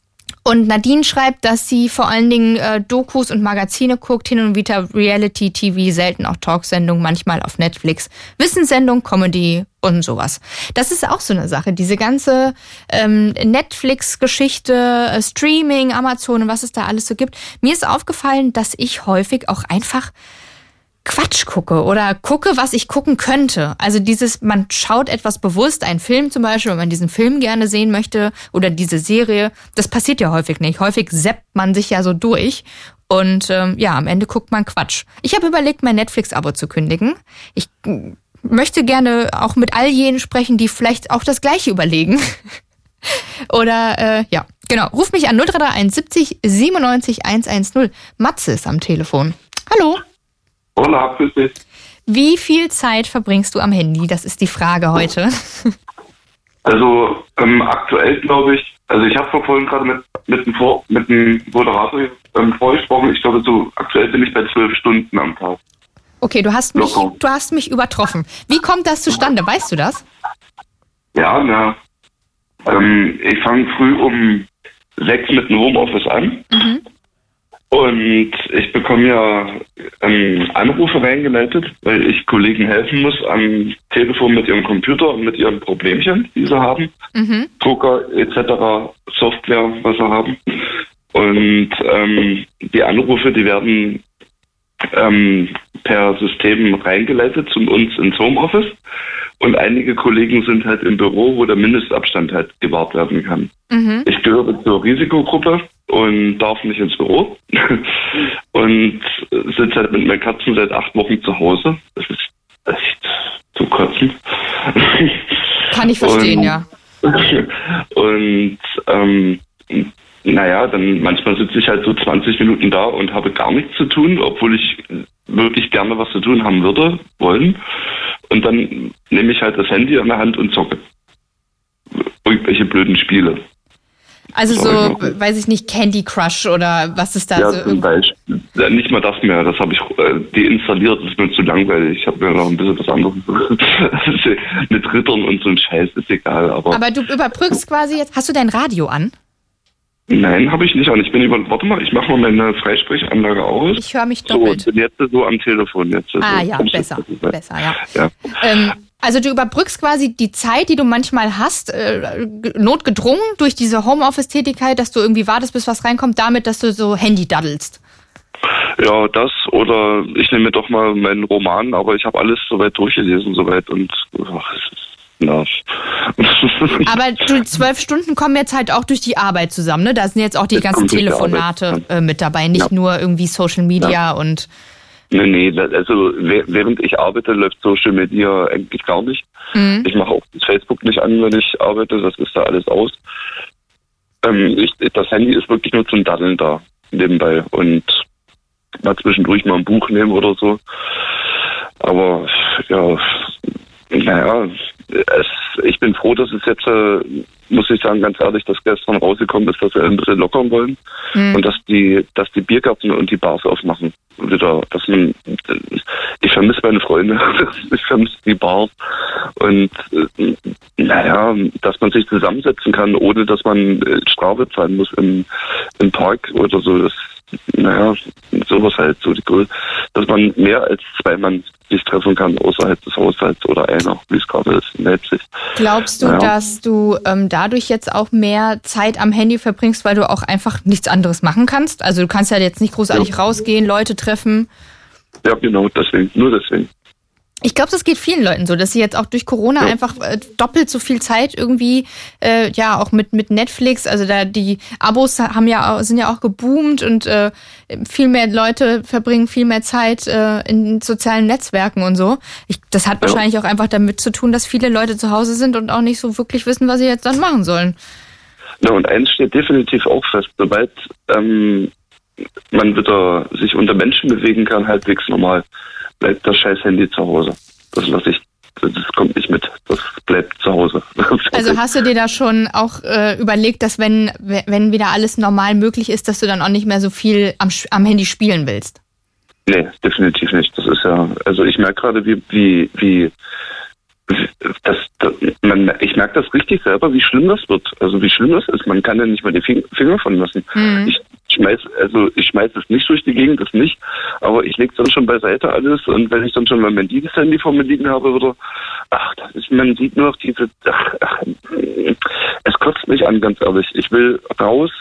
Speaker 2: Und Nadine schreibt, dass sie vor allen Dingen äh, Dokus und Magazine guckt, hin und wieder Reality-T V, selten auch Talksendungen, manchmal auf Netflix, Wissenssendung, Comedy und sowas. Das ist auch so eine Sache, diese ganze ähm, Netflix-Geschichte, äh, Streaming, Amazon und was es da alles so gibt. Mir ist aufgefallen, dass ich häufig auch einfach Quatsch gucke oder gucke, was ich gucken könnte. Also dieses, man schaut etwas bewusst, einen Film zum Beispiel, wenn man diesen Film gerne sehen möchte oder diese Serie, das passiert ja häufig nicht. Häufig zappt man sich ja so durch Und ähm, ja, am Ende guckt man Quatsch. Ich habe überlegt, mein Netflix-Abo zu kündigen. Ich äh, möchte gerne auch mit all jenen sprechen, die vielleicht auch das Gleiche überlegen. Oder, äh, ja, genau. Ruf mich an null drei drei eins siebzig siebenundneunzig hundertzehn. Matze ist am Telefon. Hallo.
Speaker 5: Hola, grüß dich.
Speaker 2: Wie viel Zeit verbringst du am Handy? Das ist die Frage heute.
Speaker 5: Also ähm, aktuell glaube ich, also ich habe vor vorhin gerade mit, mit, dem Vor- mit dem Moderator ähm, vorgesprochen, ich glaube so aktuell bin ich bei zwölf Stunden am Tag.
Speaker 2: Okay, du hast mich, du hast mich übertroffen. Wie kommt das zustande? Weißt du das?
Speaker 5: Ja, na, ähm, ich fange früh um sechs mit dem Homeoffice an. Mhm. Und ich bekomme ja ähm, Anrufe reingeleitet, weil ich Kollegen helfen muss am Telefon mit ihrem Computer und mit ihren Problemchen, die sie haben. Mhm. Drucker et cetera, Software, was sie haben. Und ähm, die Anrufe, die werden ähm, per System reingeleitet zu uns ins Homeoffice. Und einige Kollegen sind halt im Büro, wo der Mindestabstand halt gewahrt werden kann. Mhm. Ich gehöre zur Risikogruppe und darf nicht ins Büro und sitze halt mit meinen Katzen seit acht Wochen zu Hause. Das ist echt zu kotzen.
Speaker 2: Kann ich verstehen, und, ja.
Speaker 5: Und ähm, naja, dann manchmal sitze ich halt so zwanzig Minuten da und habe gar nichts zu tun, obwohl ich wirklich gerne was zu tun haben würde, wollen. Und dann nehme ich halt das Handy in der Hand und zocke. Irgendwelche blöden Spiele.
Speaker 2: Also so, weiß ich nicht, Candy Crush oder was ist da?
Speaker 5: Ja,
Speaker 2: so?
Speaker 5: Zum Beispiel. Ja, nicht mal das mehr. Das habe ich äh, deinstalliert. Das ist mir zu langweilig. Ich habe mir noch ein bisschen was anderes. Mit Rittern und so ein Scheiß ist egal. Aber,
Speaker 2: aber du überbrückst quasi jetzt. Hast du dein Radio an?
Speaker 5: Nein, habe ich nicht an. Ich bin über. Warte mal, ich mache mal meine Freisprechanlage aus.
Speaker 2: Ich höre mich doppelt.
Speaker 5: So, bin jetzt so am Telefon. Jetzt
Speaker 2: ah
Speaker 5: so.
Speaker 2: ja, besser. Besser, ja.
Speaker 5: ja.
Speaker 2: Ähm, Also du überbrückst quasi die Zeit, die du manchmal hast, äh, notgedrungen durch diese Homeoffice-Tätigkeit, dass du irgendwie wartest, bis was reinkommt, damit, dass du so Handy daddelst.
Speaker 5: Ja, das oder ich nehme doch mal meinen Roman, aber ich habe alles soweit durchgelesen soweit und ach, es ist na.
Speaker 2: Aber du, zwölf Stunden kommen jetzt halt auch durch die Arbeit zusammen, ne? Da sind jetzt auch die
Speaker 5: das
Speaker 2: ganzen Telefonate äh, mit dabei, nicht ja. nur irgendwie Social Media ja. und
Speaker 5: Nee, nee, also während ich arbeite, läuft Social Media eigentlich gar nicht. Mhm. Ich mache auch das Facebook nicht an, wenn ich arbeite, das ist da alles aus. Ähm, ich, das Handy ist wirklich nur zum Daddeln da, nebenbei. Und mal zwischendurch mal ein Buch nehmen oder so. Aber ja, naja, es, ich bin froh, dass es jetzt, äh, muss ich sagen, ganz ehrlich, dass gestern rausgekommen ist, dass wir ein bisschen lockern wollen mhm. und dass die, dass die Biergärten und die Bars aufmachen. Wieder, dass man, ich vermisse meine Freunde, ich vermisse die Bars und äh, naja, dass man sich zusammensetzen kann, ohne dass man äh, Strafe zahlen muss im, im Park oder so, das, naja, sowas halt, so die Größe, dass man mehr als zwei Mann sich treffen kann außerhalb des Haushalts oder einer, wie es gerade ist, in Leipzig.
Speaker 2: Glaubst du, naja. dass du ähm, dadurch jetzt auch mehr Zeit am Handy verbringst, weil du auch einfach nichts anderes machen kannst? Also du kannst ja jetzt nicht großartig ja. rausgehen, Leute treffen.
Speaker 5: Ja, genau, deswegen, nur deswegen.
Speaker 2: Ich glaube, das geht vielen Leuten so, dass sie jetzt auch durch Corona ja. einfach äh, doppelt so viel Zeit irgendwie, äh, ja, auch mit mit Netflix, also da die Abos haben ja sind ja auch geboomt und äh, viel mehr Leute verbringen viel mehr Zeit äh, in sozialen Netzwerken und so. Ich, das hat ja. wahrscheinlich auch einfach damit zu tun, dass viele Leute zu Hause sind und auch nicht so wirklich wissen, was sie jetzt dann machen sollen.
Speaker 5: Ja, und eins steht definitiv auch fest, sobald ähm, man wieder sich unter Menschen bewegen kann, halbwegs normal, bleibt das scheiß Handy zu Hause. Das lasse ich, das kommt nicht mit. Das bleibt zu Hause.
Speaker 2: Also hast du dir da schon auch äh, überlegt, dass wenn wenn wieder alles normal möglich ist, dass du dann auch nicht mehr so viel am, am Handy spielen willst?
Speaker 5: Nee, definitiv nicht. Das ist ja, also ich merke gerade, wie, wie, wie das, das, man, ich merke das richtig selber, wie schlimm das wird. Also wie schlimm das ist. Man kann ja nicht mal die Finger von lassen. Mhm. Ich schmeiß, also ich schmeiß es nicht durch die Gegend, das nicht. Aber ich lege dann schon beiseite alles und wenn ich dann schon mal mein Handy vor mir liegen habe, wieder, ach, das ist, man sieht nur noch diese, ach, ach, es kotzt mich an, ganz ehrlich. Ich will raus,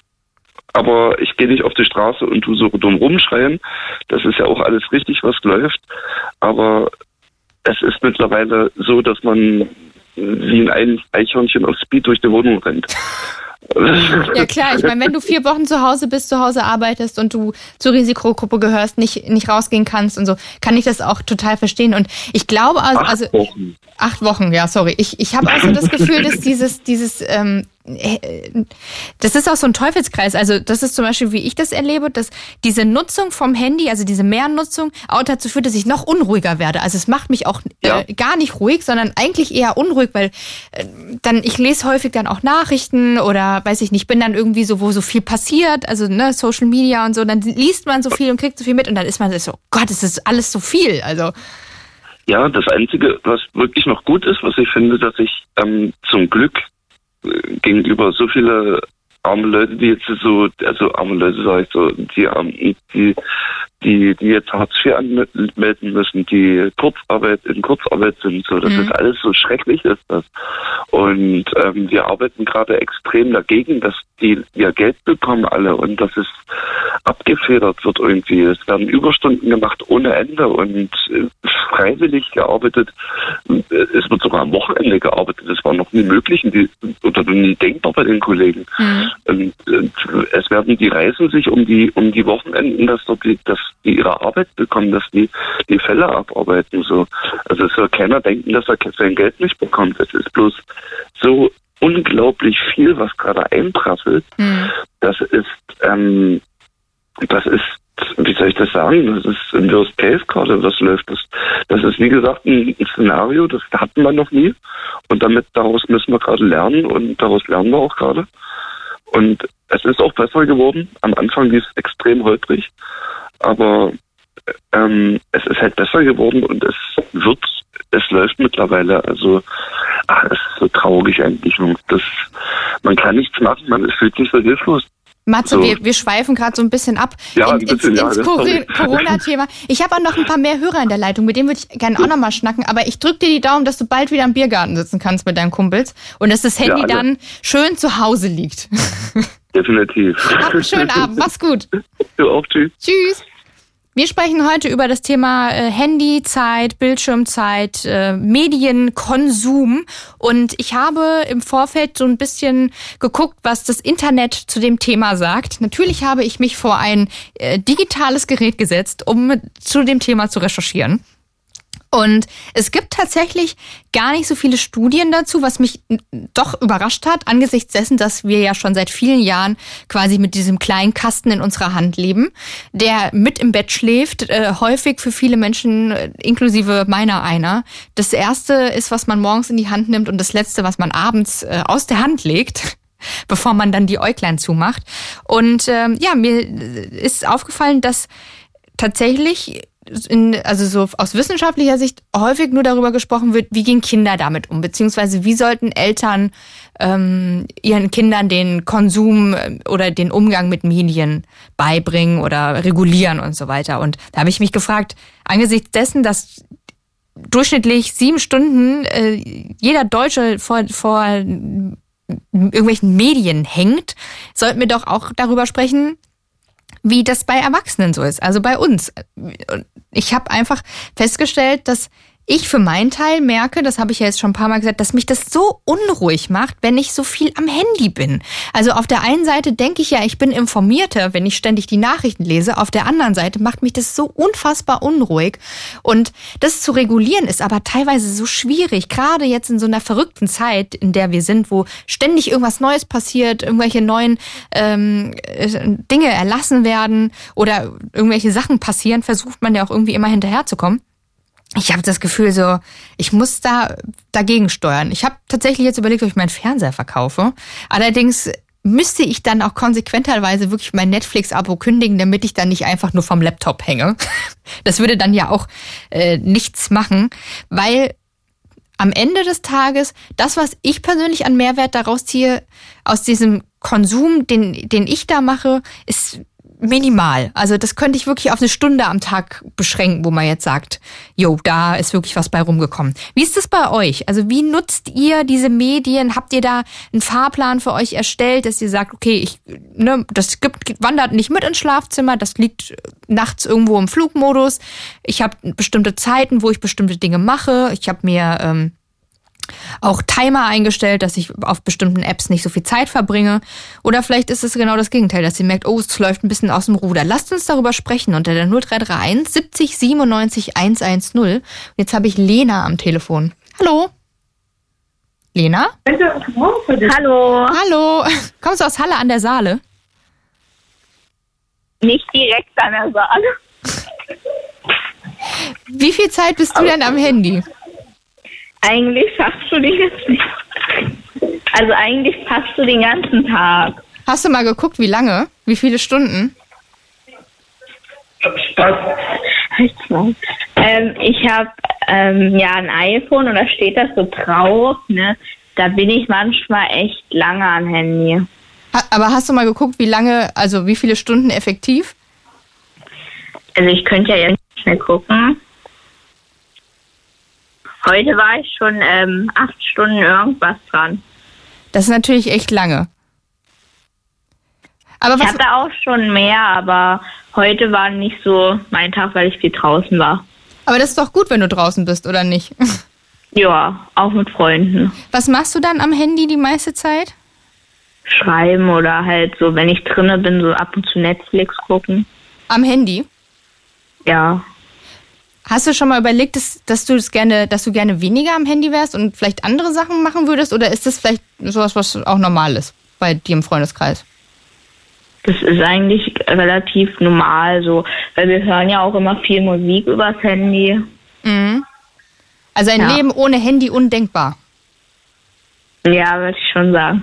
Speaker 5: aber ich gehe nicht auf die Straße und tu so dumm rumschreien. Das ist ja auch alles richtig, was läuft. Aber es ist mittlerweile so, dass man wie ein Eichhörnchen auf Speed durch die Wohnung rennt.
Speaker 2: Ja klar, ich meine, wenn du vier Wochen zu Hause bist, zu Hause arbeitest und du zur Risikogruppe gehörst, nicht, nicht rausgehen kannst und so, kann ich das auch total verstehen. Und ich glaube, also...
Speaker 5: Acht
Speaker 2: also
Speaker 5: Wochen.
Speaker 2: Acht Wochen, ja, sorry. Ich, ich habe also das Gefühl, dass dieses, dieses, ähm, das ist auch so ein Teufelskreis. Also das ist zum Beispiel, wie ich das erlebe, dass diese Nutzung vom Handy, also diese Mehrnutzung, auch dazu führt, dass ich noch unruhiger werde. Also es macht mich auch
Speaker 5: Ja.
Speaker 2: äh, gar nicht ruhig, sondern eigentlich eher unruhig, weil äh, dann ich lese häufig dann auch Nachrichten oder weiß ich nicht, bin dann irgendwie so, wo so viel passiert, also ne, Social Media und so, dann liest man so viel und kriegt so viel mit und dann ist man so, Gott, es ist alles so viel. Also
Speaker 5: Ja, das Einzige, was wirklich noch gut ist, was ich finde, dass ich ähm, zum Glück äh, gegenüber so viele arme Leute, die jetzt so, also arme Leute sage ich so, die, ähm, die, die, die jetzt Hartz vier anmelden müssen, die Kurzarbeit in Kurzarbeit sind, so, das
Speaker 2: Mhm.
Speaker 5: ist alles so schrecklich ist das. Und ähm, wir arbeiten gerade extrem dagegen, dass die ihr Geld bekommen alle und dass es abgefedert wird irgendwie. Es werden Überstunden gemacht ohne Ende und äh, freiwillig gearbeitet. Es wird sogar am Wochenende gearbeitet. Das war noch nie möglich die, oder noch nie denkbar bei den Kollegen.
Speaker 2: Mhm.
Speaker 5: Und, und es werden die reißen sich um die um die Wochenenden, dass dort die, dass die ihre Arbeit bekommen, dass die die Fälle abarbeiten. So, also es soll keiner denken, dass er sein Geld nicht bekommt. Es ist bloß so unglaublich viel, was gerade einprasselt.
Speaker 2: Mhm.
Speaker 5: Das ist ähm, das ist, wie soll ich das sagen, das ist ein Worst Case gerade, was läuft. Das, das ist, wie gesagt, ein Szenario, das hatten wir noch nie. Und damit, daraus müssen wir gerade lernen und daraus lernen wir auch gerade. Und es ist auch besser geworden. Am Anfang lief es extrem holprig. Aber ähm, es ist halt besser geworden und es wird, es läuft mittlerweile. Also, ach, es ist so traurig eigentlich. Das, man kann nichts machen, man fühlt sich so hilflos.
Speaker 2: Matze,
Speaker 5: So.
Speaker 2: wir, wir schweifen gerade so ein bisschen ab
Speaker 5: Ja,
Speaker 2: in,
Speaker 5: ein
Speaker 2: ins,
Speaker 5: bisschen, ja,
Speaker 2: ins
Speaker 5: das-
Speaker 2: Cor-
Speaker 5: sorry.
Speaker 2: Corona-Thema. Ich habe auch noch ein paar mehr Hörer in der Leitung, mit denen würde ich gerne auch noch mal schnacken, aber ich drücke dir die Daumen, dass du bald wieder im Biergarten sitzen kannst mit deinen Kumpels und dass das Handy
Speaker 5: Ja, alle.
Speaker 2: dann schön zu Hause liegt.
Speaker 5: Definitiv.
Speaker 2: Hab einen schönen Abend, mach's gut.
Speaker 5: Du auch, tschüss.
Speaker 2: Tschüss. Wir sprechen heute über das Thema äh, Handyzeit, Bildschirmzeit, äh, Medienkonsum. Und ich habe im Vorfeld so ein bisschen geguckt, was das Internet zu dem Thema sagt. Natürlich habe ich mich vor ein äh, digitales Gerät gesetzt, um zu dem Thema zu recherchieren. Und es gibt tatsächlich gar nicht so viele Studien dazu, was mich doch überrascht hat, angesichts dessen, dass wir ja schon seit vielen Jahren quasi mit diesem kleinen Kasten in unserer Hand leben, der mit im Bett schläft, äh, häufig für viele Menschen, äh, inklusive meiner einer. Das erste ist, was man morgens in die Hand nimmt und das letzte, was man abends äh, aus der Hand legt, bevor man dann die Äuglein zumacht. Und ähm, ja, mir ist aufgefallen, dass tatsächlich In, also so aus wissenschaftlicher Sicht häufig nur darüber gesprochen wird, wie gehen Kinder damit um, beziehungsweise wie sollten Eltern ähm, ihren Kindern den Konsum oder den Umgang mit Medien beibringen oder regulieren und so weiter. Und da habe ich mich gefragt, angesichts dessen, dass durchschnittlich sieben Stunden äh, jeder Deutsche vor, vor irgendwelchen Medien hängt, sollten wir doch auch darüber sprechen, wie das bei Erwachsenen so ist, also bei uns. Ich habe einfach festgestellt, dass ich für meinen Teil merke, das habe ich ja jetzt schon ein paar Mal gesagt, dass mich das so unruhig macht, wenn ich so viel am Handy bin. Also auf der einen Seite denke ich ja, ich bin informierter, wenn ich ständig die Nachrichten lese. Auf der anderen Seite macht mich das so unfassbar unruhig. Und das zu regulieren ist aber teilweise so schwierig, gerade jetzt in so einer verrückten Zeit, in der wir sind, wo ständig irgendwas Neues passiert, irgendwelche neuen ähm, Dinge erlassen werden oder irgendwelche Sachen passieren, versucht man ja auch irgendwie immer hinterherzukommen. Ich habe das Gefühl so, ich muss da dagegen steuern. Ich habe tatsächlich jetzt überlegt, ob ich meinen Fernseher verkaufe. Allerdings müsste ich dann auch konsequenterweise wirklich mein Netflix-Abo kündigen, damit ich dann nicht einfach nur vom Laptop hänge. Das würde dann ja auch äh, nichts machen, weil am Ende des Tages das, was ich persönlich an Mehrwert daraus ziehe, aus diesem Konsum, den, den ich da mache, ist minimal. Also das könnte ich wirklich auf eine Stunde am Tag beschränken, wo man jetzt sagt, jo, da ist wirklich was bei rumgekommen. Wie ist das bei euch? Also wie nutzt ihr diese Medien? Habt ihr da einen Fahrplan für euch erstellt, dass ihr sagt, okay, ich, ne, das gibt, wandert nicht mit ins Schlafzimmer, das liegt nachts irgendwo im Flugmodus. Ich habe bestimmte Zeiten, wo ich bestimmte Dinge mache. Ich habe mir ähm, auch Timer eingestellt, dass ich auf bestimmten Apps nicht so viel Zeit verbringe. Oder vielleicht ist es genau das Gegenteil, dass sie merkt, oh, es läuft ein bisschen aus dem Ruder. Lasst uns darüber sprechen unter der null drei drei eins siebzig siebenundneunzig hundertzehn. Und jetzt habe ich Lena am Telefon. Hallo? Lena?
Speaker 3: Hallo.
Speaker 2: Hallo. Kommst du aus Halle an der Saale?
Speaker 3: Nicht direkt an der Saale.
Speaker 2: Wie viel Zeit bist du denn am Handy?
Speaker 3: Eigentlich fast schon den ganzen Also eigentlich fast schon den ganzen Tag.
Speaker 2: Hast du mal geguckt, wie lange? Wie viele Stunden?
Speaker 3: Ähm, ich habe ähm, ja ein iPhone und da steht das so drauf, ne? Da bin ich manchmal echt lange am Handy.
Speaker 2: Ha- aber hast du mal geguckt, wie lange, also wie viele Stunden effektiv?
Speaker 3: Also ich könnte ja jetzt schnell gucken. Heute war ich schon ähm, acht Stunden irgendwas dran.
Speaker 2: Das ist natürlich echt lange. Aber
Speaker 3: Ich
Speaker 2: was,
Speaker 3: hatte auch schon mehr, aber heute war nicht so mein Tag, weil ich viel draußen war.
Speaker 2: aber das ist doch gut, wenn du draußen bist, oder nicht?
Speaker 3: Ja, auch mit Freunden.
Speaker 2: Was machst du dann am Handy die meiste Zeit?
Speaker 3: Schreiben oder halt so, wenn ich drinne bin, so ab und zu Netflix gucken.
Speaker 2: Am Handy?
Speaker 3: Ja.
Speaker 2: Hast du schon mal überlegt, dass, dass du es gerne, dass du gerne weniger am Handy wärst und vielleicht andere Sachen machen würdest? Oder ist das vielleicht sowas, was auch normal ist bei dir im Freundeskreis?
Speaker 3: Das ist eigentlich relativ normal so, weil wir hören ja auch immer viel Musik übers Handy.
Speaker 2: Mhm. Also ein
Speaker 3: Ja.
Speaker 2: Leben ohne Handy undenkbar.
Speaker 3: Ja, würde ich schon sagen.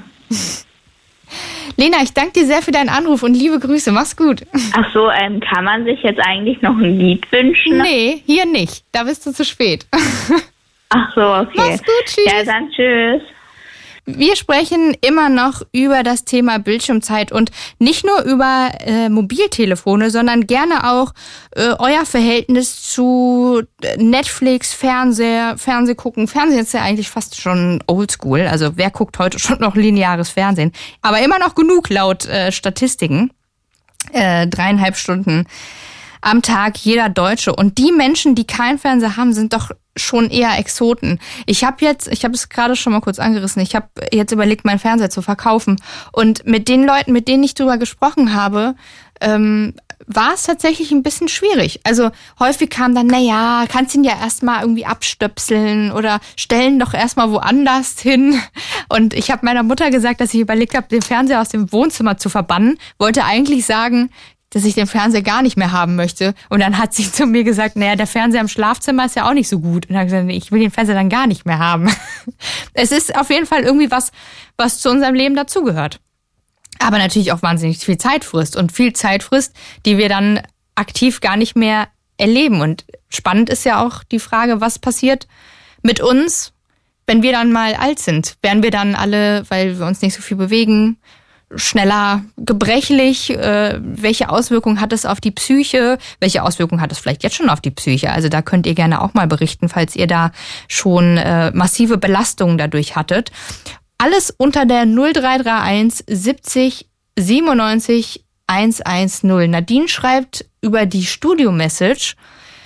Speaker 2: Lena, ich danke dir sehr für deinen Anruf und liebe Grüße. Mach's gut.
Speaker 3: Ach so, ähm, kann man sich jetzt eigentlich noch ein Lied wünschen?
Speaker 2: Nee, hier nicht. Da bist du zu spät.
Speaker 3: Ach so, okay.
Speaker 2: Mach's gut, tschüss.
Speaker 3: Ja, dann tschüss.
Speaker 2: Wir sprechen immer noch über das Thema Bildschirmzeit und nicht nur über äh, Mobiltelefone, sondern gerne auch äh, euer Verhältnis zu Netflix, Fernseher, Fernsehgucken. Fernsehen ist ja eigentlich fast schon oldschool. Also wer guckt heute schon noch lineares Fernsehen? Aber immer noch genug laut äh, Statistiken. Äh, dreieinhalb Stunden am Tag jeder Deutsche. Und die Menschen, die keinen Fernseher haben, sind doch schon eher Exoten. Ich habe jetzt, ich habe es gerade schon mal kurz angerissen, ich habe jetzt überlegt, meinen Fernseher zu verkaufen. Und mit den Leuten, mit denen ich drüber gesprochen habe, ähm, war es tatsächlich ein bisschen schwierig. Also häufig kam dann, naja, kannst ihn ja erstmal irgendwie abstöpseln oder stellen doch erstmal woanders hin. Und ich habe meiner Mutter gesagt, dass ich überlegt habe, den Fernseher aus dem Wohnzimmer zu verbannen. Wollte eigentlich sagen, dass ich den Fernseher gar nicht mehr haben möchte. Und dann hat sie zu mir gesagt, naja, der Fernseher im Schlafzimmer ist ja auch nicht so gut. Und dann habe ich gesagt, nee, ich will den Fernseher dann gar nicht mehr haben. Es ist auf jeden Fall irgendwie was, was zu unserem Leben dazugehört. Aber natürlich auch wahnsinnig viel Zeit frisst. Und viel Zeit frisst, die wir dann aktiv gar nicht mehr erleben. Und spannend ist ja auch die Frage, was passiert mit uns, wenn wir dann mal alt sind? Werden wir dann alle, weil wir uns nicht so viel bewegen, schneller gebrechlich? Äh, welche Auswirkungen hat es auf die Psyche? Welche Auswirkungen hat es vielleicht jetzt schon auf die Psyche? Also da könnt ihr gerne auch mal berichten, falls ihr da schon äh, massive Belastungen dadurch hattet. Alles unter der null drei drei eins siebzig siebenundneunzig hundertzehn. Nadine schreibt über die Studio-Message,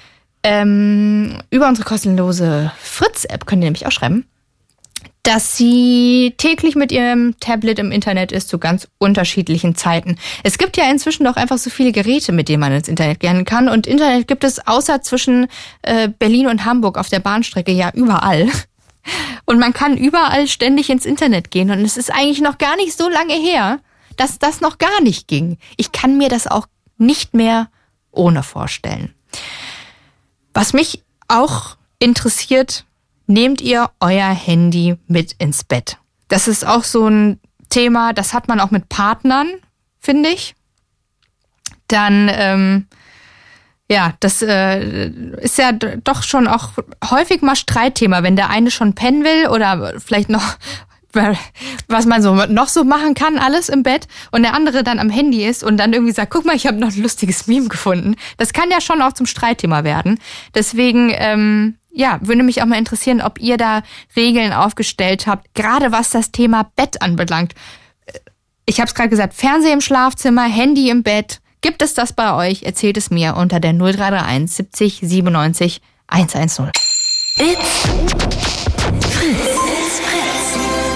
Speaker 2: ähm, über unsere kostenlose Fritz-App, könnt ihr nämlich auch schreiben, dass sie täglich mit ihrem Tablet im Internet ist zu ganz unterschiedlichen Zeiten. Es gibt ja inzwischen doch einfach so viele Geräte, mit denen man ins Internet gehen kann. Und Internet gibt es außer zwischen äh, Berlin und Hamburg auf der Bahnstrecke ja überall. Und man kann überall ständig ins Internet gehen. Und es ist eigentlich noch gar nicht so lange her, dass das noch gar nicht ging. Ich kann mir das auch nicht mehr ohne vorstellen. Was mich auch interessiert, nehmt ihr euer Handy mit ins Bett? Das ist auch so ein Thema, das hat man auch mit Partnern, finde ich. Dann, ähm, ja, das äh, ist ja d- doch schon auch häufig mal Streitthema, wenn der eine schon pennen will oder vielleicht noch, was man so noch so machen kann, alles im Bett und der andere dann am Handy ist und dann irgendwie sagt, guck mal, ich habe noch ein lustiges Meme gefunden. Das kann ja schon auch zum Streitthema werden. Deswegen, ähm, ja, würde mich auch mal interessieren, ob ihr da Regeln aufgestellt habt, gerade was das Thema Bett anbelangt. Ich habe es gerade gesagt, Fernseher im Schlafzimmer, Handy im Bett. Gibt es das bei euch? Erzählt es mir unter der null drei drei eins siebzig siebenundneunzig hundertzehn.
Speaker 1: It's Fritz. It's Fritz.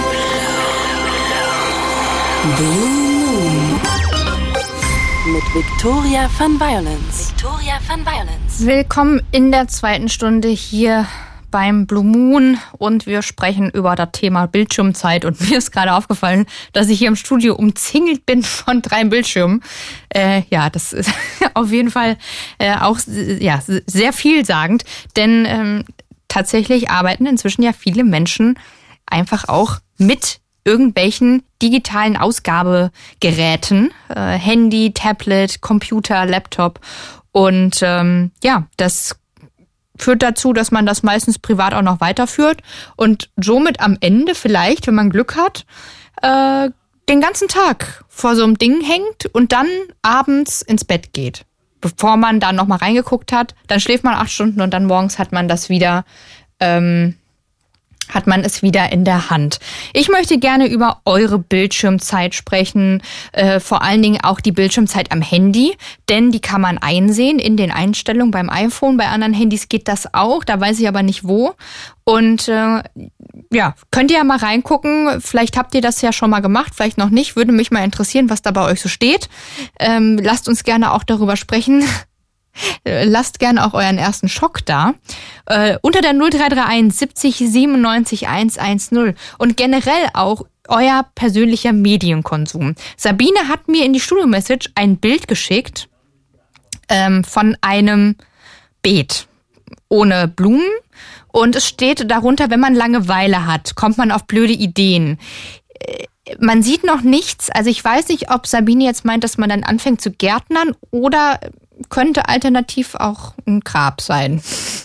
Speaker 1: Blue Moon. Mit Victoria van Violence. Victoria van Violence.
Speaker 2: Willkommen in der zweiten Stunde hier beim Blue Moon und wir sprechen über das Thema Bildschirmzeit und mir ist gerade aufgefallen, dass ich hier im Studio umzingelt bin von drei Bildschirmen. Äh, ja, das ist auf jeden Fall äh, auch ja, sehr vielsagend, denn ähm, tatsächlich arbeiten inzwischen ja viele Menschen einfach auch mit irgendwelchen digitalen Ausgabegeräten, äh, Handy, Tablet, Computer, Laptop und ähm, ja, das führt dazu, dass man das meistens privat auch noch weiterführt und somit am Ende vielleicht, wenn man Glück hat, äh, den ganzen Tag vor so einem Ding hängt und dann abends ins Bett geht. Bevor man da nochmal reingeguckt hat, dann schläft man acht Stunden und dann morgens hat man das wieder, ähm, hat man es wieder in der Hand. Ich möchte gerne über eure Bildschirmzeit sprechen, äh, vor allen Dingen auch die Bildschirmzeit am Handy, denn die kann man einsehen in den Einstellungen beim iPhone. Bei anderen Handys geht das auch, da weiß ich aber nicht wo. Und äh, ja, könnt ihr ja mal reingucken, vielleicht habt ihr das ja schon mal gemacht, vielleicht noch nicht, würde mich mal interessieren, was da bei euch so steht. Ähm, lasst uns gerne auch darüber sprechen. Lasst gerne auch euren ersten Schock da. Äh, unter der null drei drei eins siebzig siebenundneunzig hundertzehn und generell auch euer persönlicher Medienkonsum. Sabine hat mir in die Studio-Message ein Bild geschickt ähm, von einem Beet ohne Blumen und es steht darunter, wenn man Langeweile hat, kommt man auf blöde Ideen. Äh, man sieht noch nichts, also ich weiß nicht, ob Sabine jetzt meint, dass man dann anfängt zu gärtnern oder könnte alternativ auch ein Grab sein.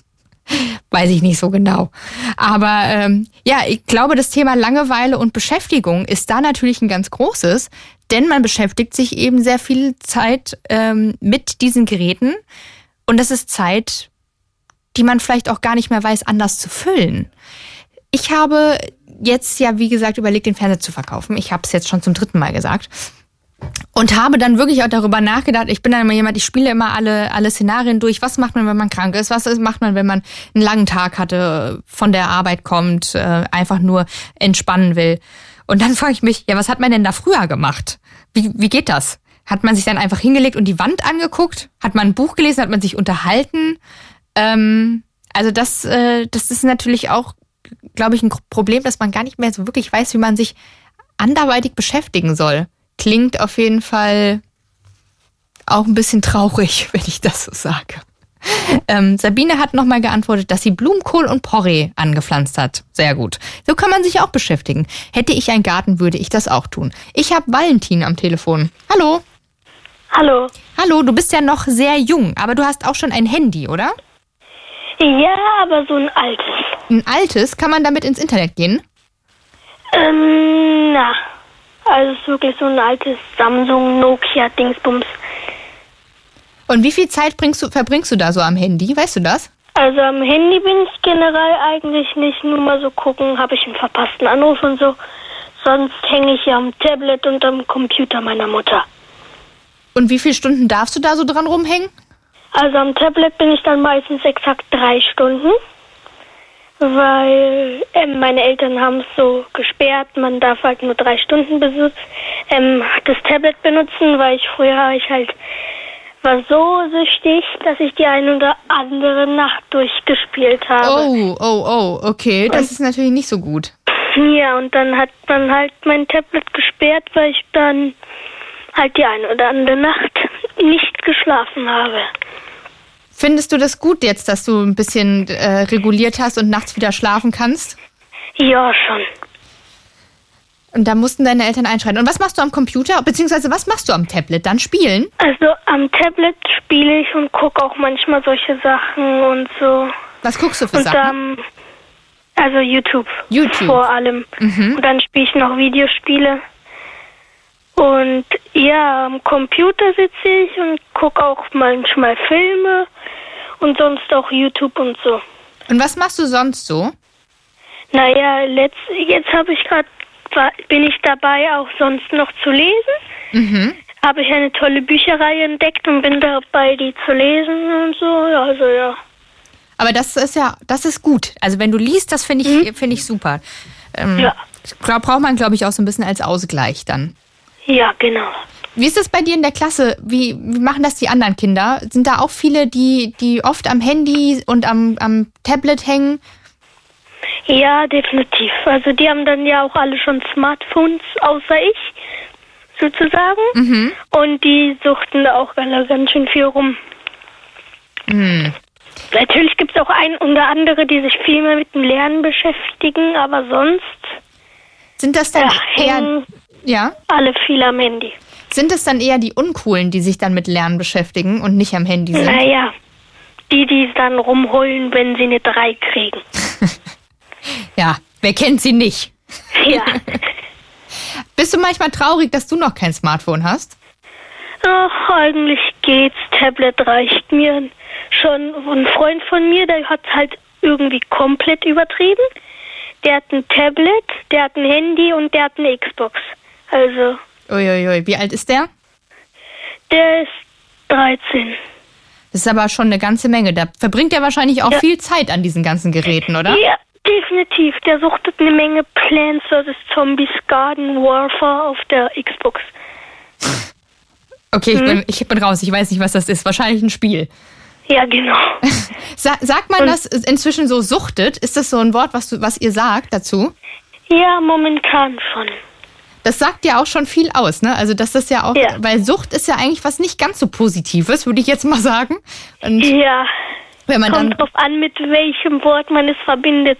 Speaker 2: Weiß ich nicht so genau. Aber ähm, ja, ich glaube, das Thema Langeweile und Beschäftigung ist da natürlich ein ganz großes, denn man beschäftigt sich eben sehr viel Zeit ähm, mit diesen Geräten und das ist Zeit, die man vielleicht auch gar nicht mehr weiß, anders zu füllen. Ich habe jetzt ja, wie gesagt, überlegt, den Fernseher zu verkaufen. Ich habe es jetzt schon zum dritten Mal gesagt. Und habe dann wirklich auch darüber nachgedacht, ich bin dann immer jemand, ich spiele immer alle alle Szenarien durch. Was macht man, wenn man krank ist? Was macht man, wenn man einen langen Tag hatte, von der Arbeit kommt, äh, einfach nur entspannen will? Und dann frage ich mich, ja, was hat man denn da früher gemacht? Wie, wie geht das? Hat man sich dann einfach hingelegt und die Wand angeguckt? Hat man ein Buch gelesen? Hat man sich unterhalten? Ähm, also das, äh, das ist natürlich auch, glaube ich, ein Problem, dass man gar nicht mehr so wirklich weiß, wie man sich anderweitig beschäftigen soll. Klingt auf jeden Fall auch ein bisschen traurig, wenn ich das so sage. Ähm, Sabine hat nochmal geantwortet, dass sie Blumenkohl und Porree angepflanzt hat. Sehr gut. So kann man sich auch beschäftigen. Hätte ich einen Garten, würde ich das auch tun. Ich habe Valentin am Telefon. Hallo.
Speaker 6: Hallo.
Speaker 2: Hallo, du bist ja noch sehr jung, aber du hast auch schon ein Handy, oder?
Speaker 6: Ja, aber so ein altes.
Speaker 2: Ein altes? Kann man damit ins Internet gehen?
Speaker 6: Ähm, na... Also es ist wirklich so ein altes Samsung, Nokia, Dingsbums.
Speaker 2: Und wie viel Zeit bringst du, verbringst du da so am Handy? Weißt du das?
Speaker 6: Also am Handy bin ich generell eigentlich nicht, nur mal so gucken, habe ich einen verpassten Anruf und so. Sonst hänge ich ja am Tablet und am Computer meiner Mutter.
Speaker 2: Und wie viele Stunden darfst du da so dran rumhängen?
Speaker 6: Also am Tablet bin ich dann meistens exakt drei Stunden. Weil ähm, meine Eltern haben es so gesperrt, man darf halt nur drei Stunden besitz, ähm, das Tablet benutzen, weil ich früher ich halt war so süchtig, dass ich die eine oder andere Nacht durchgespielt habe.
Speaker 2: Oh, oh, oh, okay, das und, ist natürlich nicht so gut.
Speaker 6: Ja, und dann hat man halt mein Tablet gesperrt, weil ich dann halt die eine oder andere Nacht nicht geschlafen habe.
Speaker 2: Findest du das gut jetzt, dass du ein bisschen äh, reguliert hast und nachts wieder schlafen kannst?
Speaker 6: Ja, schon.
Speaker 2: Und da mussten deine Eltern einschreiten. Und was machst du am Computer? Beziehungsweise was machst du am Tablet? Dann spielen?
Speaker 6: Also am Tablet spiele ich und gucke auch manchmal solche Sachen und so.
Speaker 2: Was guckst du für
Speaker 6: und,
Speaker 2: Sachen?
Speaker 6: Ähm, also YouTube.
Speaker 2: YouTube.
Speaker 6: Vor allem.
Speaker 2: Mhm.
Speaker 6: Und dann spiele ich noch Videospiele. Und ja, am Computer sitze ich und gucke auch manchmal Filme und sonst auch YouTube und so.
Speaker 2: Und was machst du sonst so?
Speaker 6: Naja, letzt, jetzt habe ich gerade, bin ich dabei, auch sonst noch zu lesen.
Speaker 2: Mhm.
Speaker 6: Habe ich eine tolle Bücherreihe entdeckt und bin dabei, die zu lesen und so. Also ja.
Speaker 2: Aber das ist ja, das ist gut. Also wenn du liest, das finde ich, mhm. finde ich super. Ähm, ja. Braucht man, glaube ich, auch so ein bisschen als Ausgleich dann.
Speaker 6: Ja, genau.
Speaker 2: Wie ist das bei dir in der Klasse? Wie, wie machen das die anderen Kinder? Sind da auch viele, die, die oft am Handy und am, am Tablet hängen?
Speaker 6: Ja, definitiv. Also die haben dann ja auch alle schon Smartphones, außer ich, sozusagen. Mhm. Und die suchten auch alle ganz schön viel rum. Mhm. Natürlich gibt es auch ein oder andere, die sich viel mehr mit dem Lernen beschäftigen, aber sonst
Speaker 2: sind das dann
Speaker 6: ja,
Speaker 2: eher ja?
Speaker 6: alle viel am Handy.
Speaker 2: Sind es dann eher die Uncoolen, die sich dann mit Lernen beschäftigen und nicht am Handy sind?
Speaker 6: Naja, die, die es dann rumholen, wenn sie eine drei kriegen.
Speaker 2: Ja, wer kennt sie nicht?
Speaker 6: Ja.
Speaker 2: Bist du manchmal traurig, dass du noch kein Smartphone hast?
Speaker 6: Ach, eigentlich geht's. Tablet reicht mir schon. Ein Freund von mir, der hat halt irgendwie komplett übertrieben. Der hat ein Tablet, der hat ein Handy und der hat eine Xbox. Also.
Speaker 2: Uiuiui, wie alt ist der?
Speaker 6: Der ist dreizehn.
Speaker 2: Das ist aber schon eine ganze Menge. Da verbringt er wahrscheinlich auch ja. viel Zeit an diesen ganzen Geräten, oder?
Speaker 6: Ja, definitiv. Der suchtet eine Menge Plants versus. Zombies Garden Warfare auf der Xbox.
Speaker 2: Okay, ich, hm? bin, ich bin raus. Ich weiß nicht, was das ist. Wahrscheinlich ein Spiel.
Speaker 6: Ja, genau.
Speaker 2: Sa- sagt man, dass es inzwischen so suchtet? Ist das so ein Wort, was, du, was ihr sagt dazu?
Speaker 6: Ja, momentan schon.
Speaker 2: Das sagt ja auch schon viel aus, ne? Also das ist ja auch, ja. weil Sucht ist ja eigentlich was nicht ganz so Positives, würde ich jetzt mal sagen. Und
Speaker 6: ja,
Speaker 2: wenn man
Speaker 6: kommt
Speaker 2: dann
Speaker 6: drauf an, mit welchem Wort man es verbindet.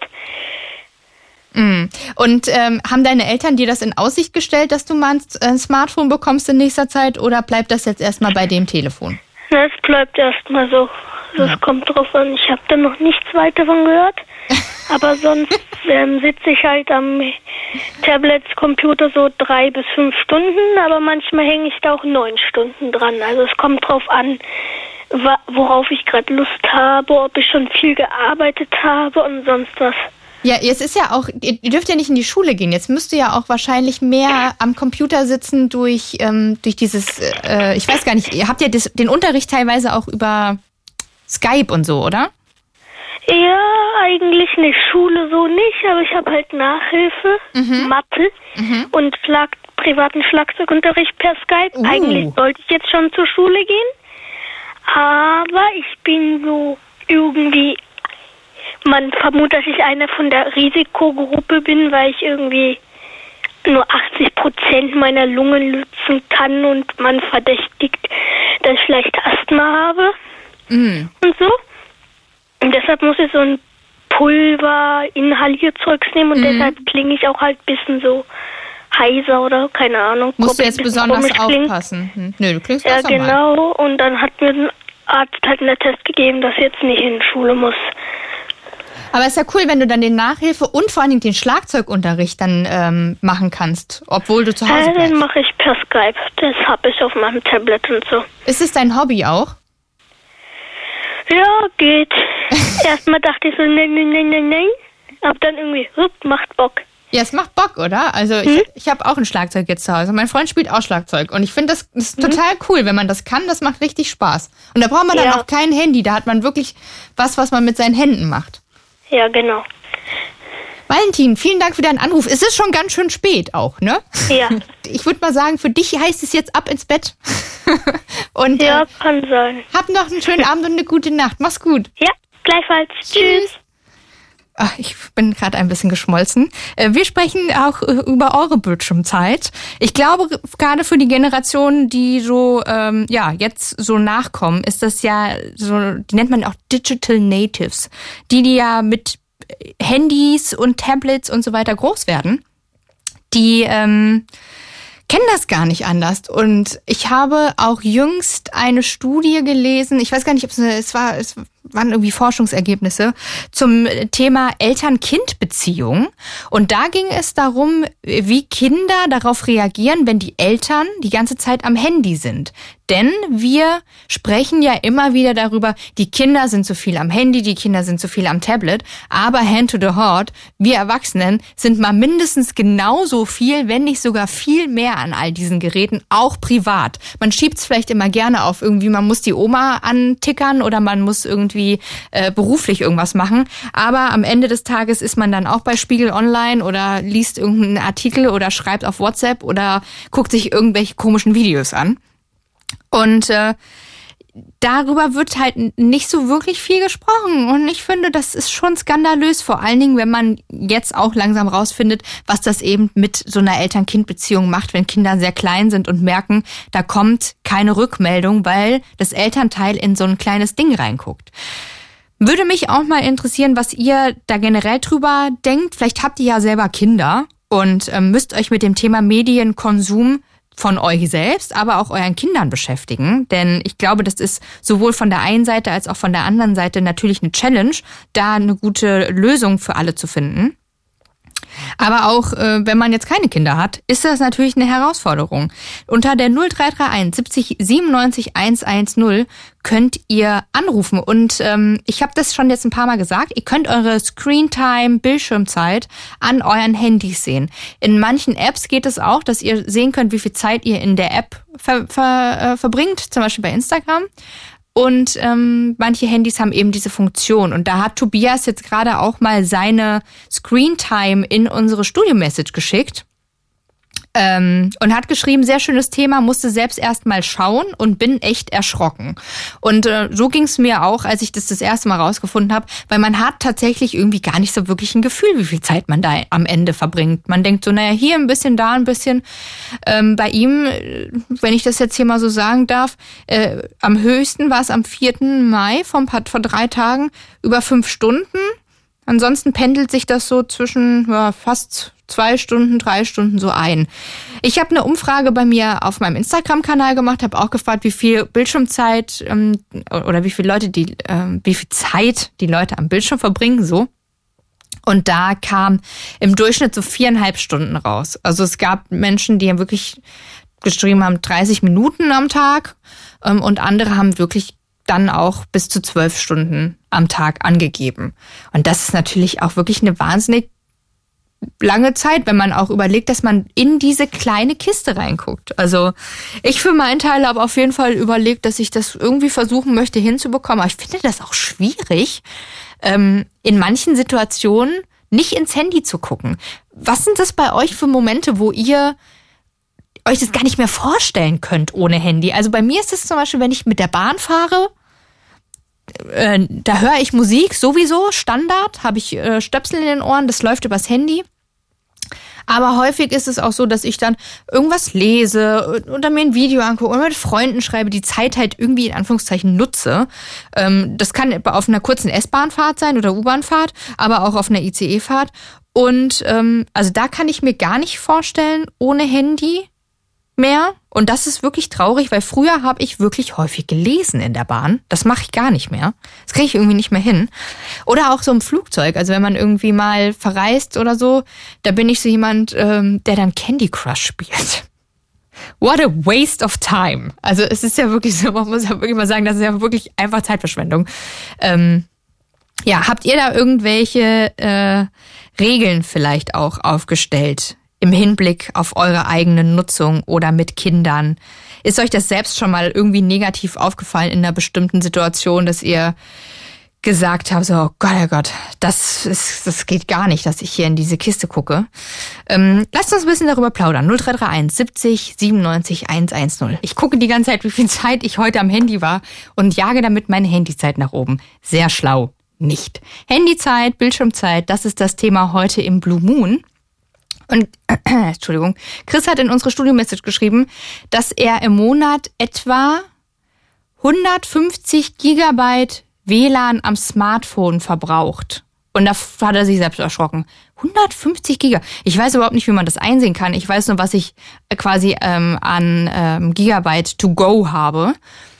Speaker 2: Mm. Und ähm, haben deine Eltern dir das in Aussicht gestellt, dass du mal ein Smartphone bekommst in nächster Zeit, oder bleibt das jetzt erstmal bei dem Telefon?
Speaker 6: Das bleibt erstmal so. Das ja. kommt drauf an. Ich habe da noch nichts weiter von gehört. Aber sonst ähm, sitze ich halt am Tablet, Computer so drei bis fünf Stunden. Aber manchmal hänge ich da auch neun Stunden dran. Also es kommt drauf an, worauf ich gerade Lust habe, ob ich schon viel gearbeitet habe und sonst was.
Speaker 2: Ja, jetzt ist ja auch, ihr dürft ja nicht in die Schule gehen. Jetzt müsst ihr ja auch wahrscheinlich mehr am Computer sitzen durch, ähm, durch dieses, äh, ich weiß gar nicht, ihr habt ja das, den Unterricht teilweise auch über Skype und so, oder?
Speaker 6: Ja, eigentlich eine Schule so nicht, aber ich habe halt Nachhilfe, mhm. Mathe mhm. und Schlag, privaten Schlagzeugunterricht per Skype. Uh. Eigentlich sollte ich jetzt schon zur Schule gehen, aber ich bin so irgendwie, man vermutet, dass ich einer von der Risikogruppe bin, weil ich irgendwie nur achtzig Prozent meiner Lungen nutzen kann und man verdächtigt, dass ich vielleicht Asthma habe mm. und so. Und deshalb muss ich so ein Pulver-Inhalierzeugs nehmen und mm. deshalb klinge ich auch halt ein bisschen so heiser oder keine Ahnung.
Speaker 2: Musst du jetzt besonders aufpassen? Hm. Nö, du klingst
Speaker 6: ja,
Speaker 2: ganz normal.
Speaker 6: Ja, genau. Und dann hat mir ein Arzt halt einen Test gegeben, dass ich jetzt nicht in die Schule muss.
Speaker 2: Aber es ist ja cool, wenn du dann den Nachhilfe und vor allen Dingen den Schlagzeugunterricht dann ähm, machen kannst, obwohl du zu Hause
Speaker 6: bleibst. Ja, den mache ich per Skype. Das habe ich auf meinem Tablet und so.
Speaker 2: Ist es dein Hobby auch?
Speaker 6: Ja, geht. Erstmal dachte ich so, nein, nein, nein, nein, nein. Aber dann irgendwie, hup, macht Bock.
Speaker 2: Ja, es macht Bock, oder? Also ich, hm? ich habe auch ein Schlagzeug jetzt zu Hause. Mein Freund spielt auch Schlagzeug. Und ich finde, das ist hm? total cool, wenn man das kann. Das macht richtig Spaß. Und da braucht man dann ja. auch kein Handy. Da hat man wirklich was, was man mit seinen Händen macht.
Speaker 6: Ja, genau.
Speaker 2: Valentin, vielen Dank für deinen Anruf. Es ist schon ganz schön spät auch, ne?
Speaker 6: Ja.
Speaker 2: Ich würde mal sagen, für dich heißt es jetzt ab ins Bett. Und,
Speaker 6: ja,
Speaker 2: äh,
Speaker 6: kann sein.
Speaker 2: Hab noch einen schönen Abend und eine gute Nacht. Mach's gut.
Speaker 6: Ja, gleichfalls. Tschüss.
Speaker 2: Ach, ich bin gerade ein bisschen geschmolzen. Wir sprechen auch über eure Bildschirmzeit. Ich glaube, gerade für die Generation, die so ähm, ja jetzt so nachkommen, ist das ja so, die nennt man auch Digital Natives, die die ja mit Handys und Tablets und so weiter groß werden. Die ähm, kennen das gar nicht anders. Und ich habe auch jüngst eine Studie gelesen. Ich weiß gar nicht, ob es eine, es war, es waren irgendwie Forschungsergebnisse zum Thema Eltern-Kind-Beziehung. Und da ging es darum, wie Kinder darauf reagieren, wenn die Eltern die ganze Zeit am Handy sind. Denn wir sprechen ja immer wieder darüber, die Kinder sind zu viel am Handy, die Kinder sind zu viel am Tablet. Aber hand to the heart, wir Erwachsenen sind mal mindestens genauso viel, wenn nicht sogar viel mehr an all diesen Geräten, auch privat. Man schiebt es vielleicht immer gerne auf irgendwie, man muss die Oma antickern oder man muss irgendwie irgendwie äh, beruflich irgendwas machen. Aber am Ende des Tages ist man dann auch bei Spiegel Online oder liest irgendeinen Artikel oder schreibt auf WhatsApp oder guckt sich irgendwelche komischen Videos an. Und äh, darüber wird halt nicht so wirklich viel gesprochen. Und ich finde, das ist schon skandalös, vor allen Dingen, wenn man jetzt auch langsam rausfindet, was das eben mit so einer Eltern-Kind-Beziehung macht, wenn Kinder sehr klein sind und merken, da kommt keine Rückmeldung, weil das Elternteil in so ein kleines Ding reinguckt. Würde mich auch mal interessieren, was ihr da generell drüber denkt. Vielleicht habt ihr ja selber Kinder und ähm, müsst euch mit dem Thema Medienkonsum von euch selbst, aber auch euren Kindern beschäftigen. Denn ich glaube, das ist sowohl von der einen Seite als auch von der anderen Seite natürlich eine Challenge, da eine gute Lösung für alle zu finden. Aber auch, äh, wenn man jetzt keine Kinder hat, ist das natürlich eine Herausforderung. Unter der null drei drei eins siebzig siebenundneunzig hundertzehn könnt ihr anrufen. Und ähm, ich habe das schon jetzt ein paar Mal gesagt, ihr könnt eure Screentime, Bildschirmzeit an euren Handys sehen. In manchen Apps geht es auch, dass ihr sehen könnt, wie viel Zeit ihr in der App ver- ver- äh, verbringt, zum Beispiel bei Instagram. Und ähm, manche Handys haben eben diese Funktion. Und da hat Tobias jetzt gerade auch mal seine Screentime in unsere Studio-Message geschickt. Ähm, und hat geschrieben, sehr schönes Thema, musste selbst erst mal schauen und bin echt erschrocken. Und äh, so ging es mir auch, als ich das das erste Mal rausgefunden habe, weil man hat tatsächlich irgendwie gar nicht so wirklich ein Gefühl, wie viel Zeit man da am Ende verbringt. Man denkt so, naja, hier ein bisschen, da ein bisschen. Ähm, bei ihm, wenn ich das jetzt hier mal so sagen darf, äh, am höchsten war es am vierten Mai, vor, vor drei Tagen, über fünf Stunden. Ansonsten pendelt sich das so zwischen ja, fast zwei Stunden, drei Stunden so ein. Ich habe eine Umfrage bei mir auf meinem Instagram-Kanal gemacht, habe auch gefragt, wie viel Bildschirmzeit ähm, oder wie viele Leute die, äh, wie viel Zeit die Leute am Bildschirm verbringen, so. Und da kam im Durchschnitt so viereinhalb Stunden raus. Also es gab Menschen, die wirklich geschrieben haben, dreißig Minuten am Tag, ähm, und andere haben wirklich dann auch bis zu zwölf Stunden am Tag angegeben. Und das ist natürlich auch wirklich eine wahnsinnig lange Zeit, wenn man auch überlegt, dass man in diese kleine Kiste reinguckt. Also ich für meinen Teil habe auf jeden Fall überlegt, dass ich das irgendwie versuchen möchte hinzubekommen. Aber ich finde das auch schwierig, ähm, in manchen Situationen nicht ins Handy zu gucken. Was sind das bei euch für Momente, wo ihr euch das gar nicht mehr vorstellen könnt ohne Handy? Also bei mir ist es zum Beispiel, wenn ich mit der Bahn fahre, äh, da höre ich Musik sowieso, Standard, habe ich äh, Stöpsel in den Ohren, das läuft übers Handy. Aber häufig ist es auch so, dass ich dann irgendwas lese oder mir ein Video angucke oder mit Freunden schreibe, die Zeit halt irgendwie in Anführungszeichen nutze. Ähm, das kann auf einer kurzen S-Bahn-Fahrt sein oder U-Bahn-Fahrt, aber auch auf einer I C E-Fahrt. Und ähm, also da kann ich mir gar nicht vorstellen, ohne Handy mehr. Und das ist wirklich traurig, weil früher habe ich wirklich häufig gelesen in der Bahn. Das mache ich gar nicht mehr. Das kriege ich irgendwie nicht mehr hin. Oder auch so im Flugzeug. Also wenn man irgendwie mal verreist oder so, da bin ich so jemand, ähm, der dann Candy Crush spielt. What a waste of time. Also es ist ja wirklich so, man muss ja wirklich mal sagen, das ist ja wirklich einfach Zeitverschwendung. Ähm, ja, habt ihr da irgendwelche äh, Regeln vielleicht auch aufgestellt im Hinblick auf eure eigene Nutzung oder mit Kindern? Ist euch das selbst schon mal irgendwie negativ aufgefallen in einer bestimmten Situation, dass ihr gesagt habt, so, oh Gott, oh Gott, das ist, das geht gar nicht, dass ich hier in diese Kiste gucke? Ähm, lasst uns ein bisschen darüber plaudern. null drei drei eins siebzig siebenundneunzig hundertzehn. Ich gucke die ganze Zeit, wie viel Zeit ich heute am Handy war und jage damit meine Handyzeit nach oben. Sehr schlau. Nicht. Handyzeit, Bildschirmzeit, das ist das Thema heute im Blue Moon. Und, äh, Entschuldigung, Chris hat in unsere Studio-Message geschrieben, dass er im Monat etwa hundertfünfzig Gigabyte W L A N am Smartphone verbraucht. Und da hat er sich selbst erschrocken. hundertfünfzig Giga. Ich weiß überhaupt nicht, wie man das einsehen kann. Ich weiß nur, was ich quasi ähm, an ähm, Gigabyte to go habe.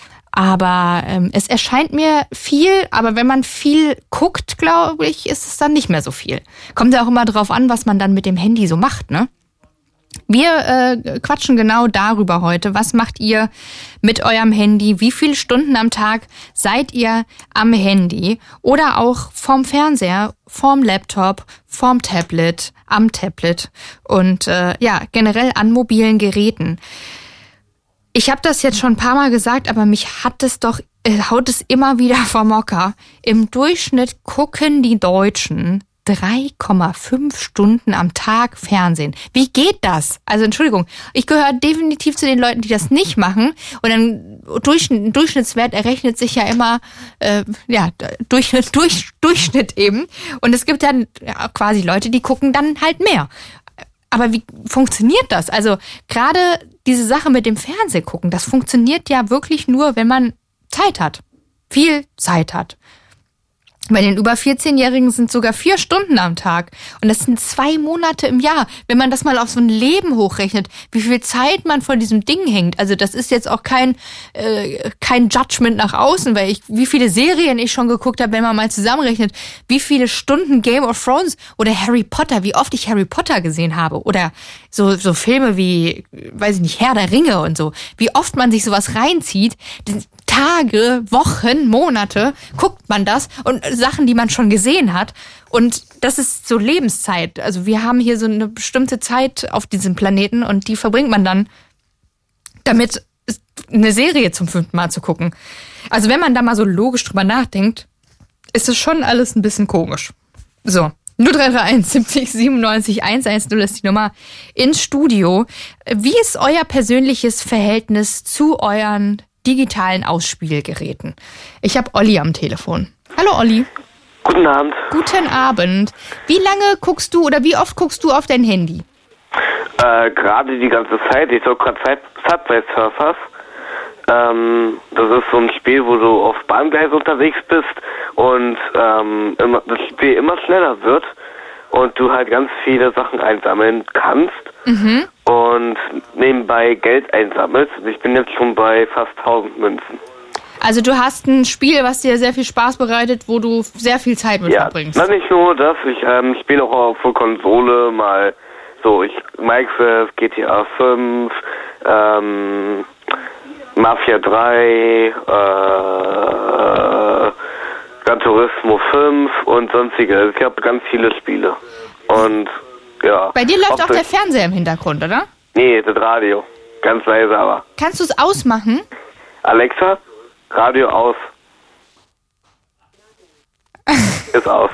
Speaker 2: Aber ähm, es erscheint mir viel, aber wenn man viel guckt, glaube ich, ist es dann nicht mehr so viel. Kommt ja auch immer drauf an, was man dann mit dem Handy so macht, ne? Wir äh, quatschen genau darüber heute. Was macht ihr mit eurem Handy? Wie viele Stunden am Tag seid ihr am Handy? Oder auch vorm Fernseher, vorm Laptop, vorm Tablet, am Tablet und äh, ja, generell an mobilen Geräten. Ich habe das jetzt schon ein paar Mal gesagt, aber mich hat es doch, äh, haut es immer wieder vom Hocker. Im Durchschnitt gucken die Deutschen drei Komma fünf Stunden am Tag Fernsehen. Wie geht das? Also Entschuldigung, ich gehöre definitiv zu den Leuten, die das nicht machen. Und dann Durchschnitt, Durchschnittswert errechnet sich ja immer äh, ja Durchschnitt, durch, Durchschnitt eben. Und es gibt dann ja, quasi Leute, die gucken dann halt mehr. Aber wie funktioniert das? Also gerade diese Sache mit dem Fernsehgucken, das funktioniert ja wirklich nur, wenn man Zeit hat. Viel Zeit hat. Bei den über vierzehnjährigen sind sogar vier Stunden am Tag. Und das sind zwei Monate im Jahr. Wenn man das mal auf so ein Leben hochrechnet, wie viel Zeit man vor diesem Ding hängt. Also das ist jetzt auch kein äh, kein Judgment nach außen, weil ich wie viele Serien ich schon geguckt habe, wenn man mal zusammenrechnet, wie viele Stunden Game of Thrones oder Harry Potter, wie oft ich Harry Potter gesehen habe. Oder so so Filme wie, weiß ich nicht, Herr der Ringe und so. Wie oft man sich sowas reinzieht. Tage, Wochen, Monate guckt man das und Sachen, die man schon gesehen hat. Und das ist so Lebenszeit. Also wir haben hier so eine bestimmte Zeit auf diesem Planeten und die verbringt man dann damit, eine Serie zum fünften Mal zu gucken. Also wenn man da mal so logisch drüber nachdenkt, ist es schon alles ein bisschen komisch. So. null drei drei eins siebzig siebenundneunzig hundertzehn ist die Nummer ins Studio. Wie ist euer persönliches Verhältnis zu euren digitalen Ausspielgeräten? Ich habe Olli am Telefon. Hallo Olli.
Speaker 7: Guten Abend.
Speaker 2: Guten Abend. Wie lange guckst du oder wie oft guckst du auf dein Handy?
Speaker 7: Äh, gerade die ganze Zeit. Ich zocke gerade Subway Surfers. Ähm, das ist so ein Spiel, wo du auf Bahngleis unterwegs bist und ähm, immer, das Spiel immer schneller wird und du halt ganz viele Sachen einsammeln kannst. Mhm. Und nebenbei Geld einsammelst. Ich bin jetzt schon bei fast tausend Münzen.
Speaker 2: Also du hast ein Spiel, was dir sehr viel Spaß bereitet, wo du sehr viel Zeit mit
Speaker 7: ja,
Speaker 2: verbringst.
Speaker 7: Ja, nicht nur das. Ich ähm, spiele auch auf der Konsole mal so. Ich Minecraft, G T A fünf, ähm, Mafia drei, äh, Gran Turismo fünf und sonstige. Ich habe ganz viele Spiele. Und ja.
Speaker 2: Bei dir läuft auch der Fernseher im Hintergrund, oder?
Speaker 7: Nee, das Radio. Ganz leise aber.
Speaker 2: Kannst du es ausmachen?
Speaker 7: Alexa, Radio aus. Ist aus.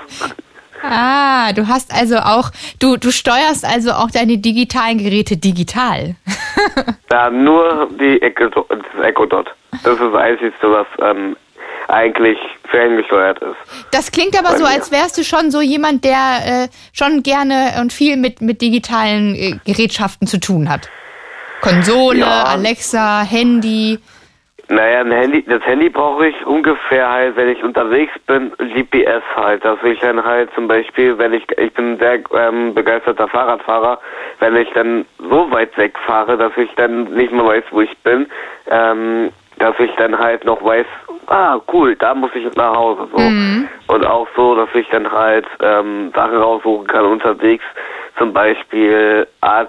Speaker 2: Ah, du hast also auch, du, du steuerst also auch deine digitalen Geräte digital.
Speaker 7: Ja, nur die Echo, das Echo Dot. Das ist das Einzige, was ähm, eigentlich ferngesteuert ist.
Speaker 2: Das klingt aber Bei so, mir. als wärst du schon so jemand, der äh, schon gerne und viel mit, mit digitalen äh, Gerätschaften zu tun hat. Konsole, ja. Alexa, Handy.
Speaker 7: Naja, ein Handy, das Handy brauche ich ungefähr halt, wenn ich unterwegs bin, G P S halt, dass ich dann halt zum Beispiel, wenn ich, ich bin sehr ähm, begeisterter Fahrradfahrer, wenn ich dann so weit wegfahre, dass ich dann nicht mehr weiß, wo ich bin, ähm, dass ich dann halt noch weiß, ah, cool, da muss ich nach Hause, so. Mhm. Und auch so, dass ich dann halt ähm, Sachen raussuchen kann unterwegs, zum Beispiel Arzt,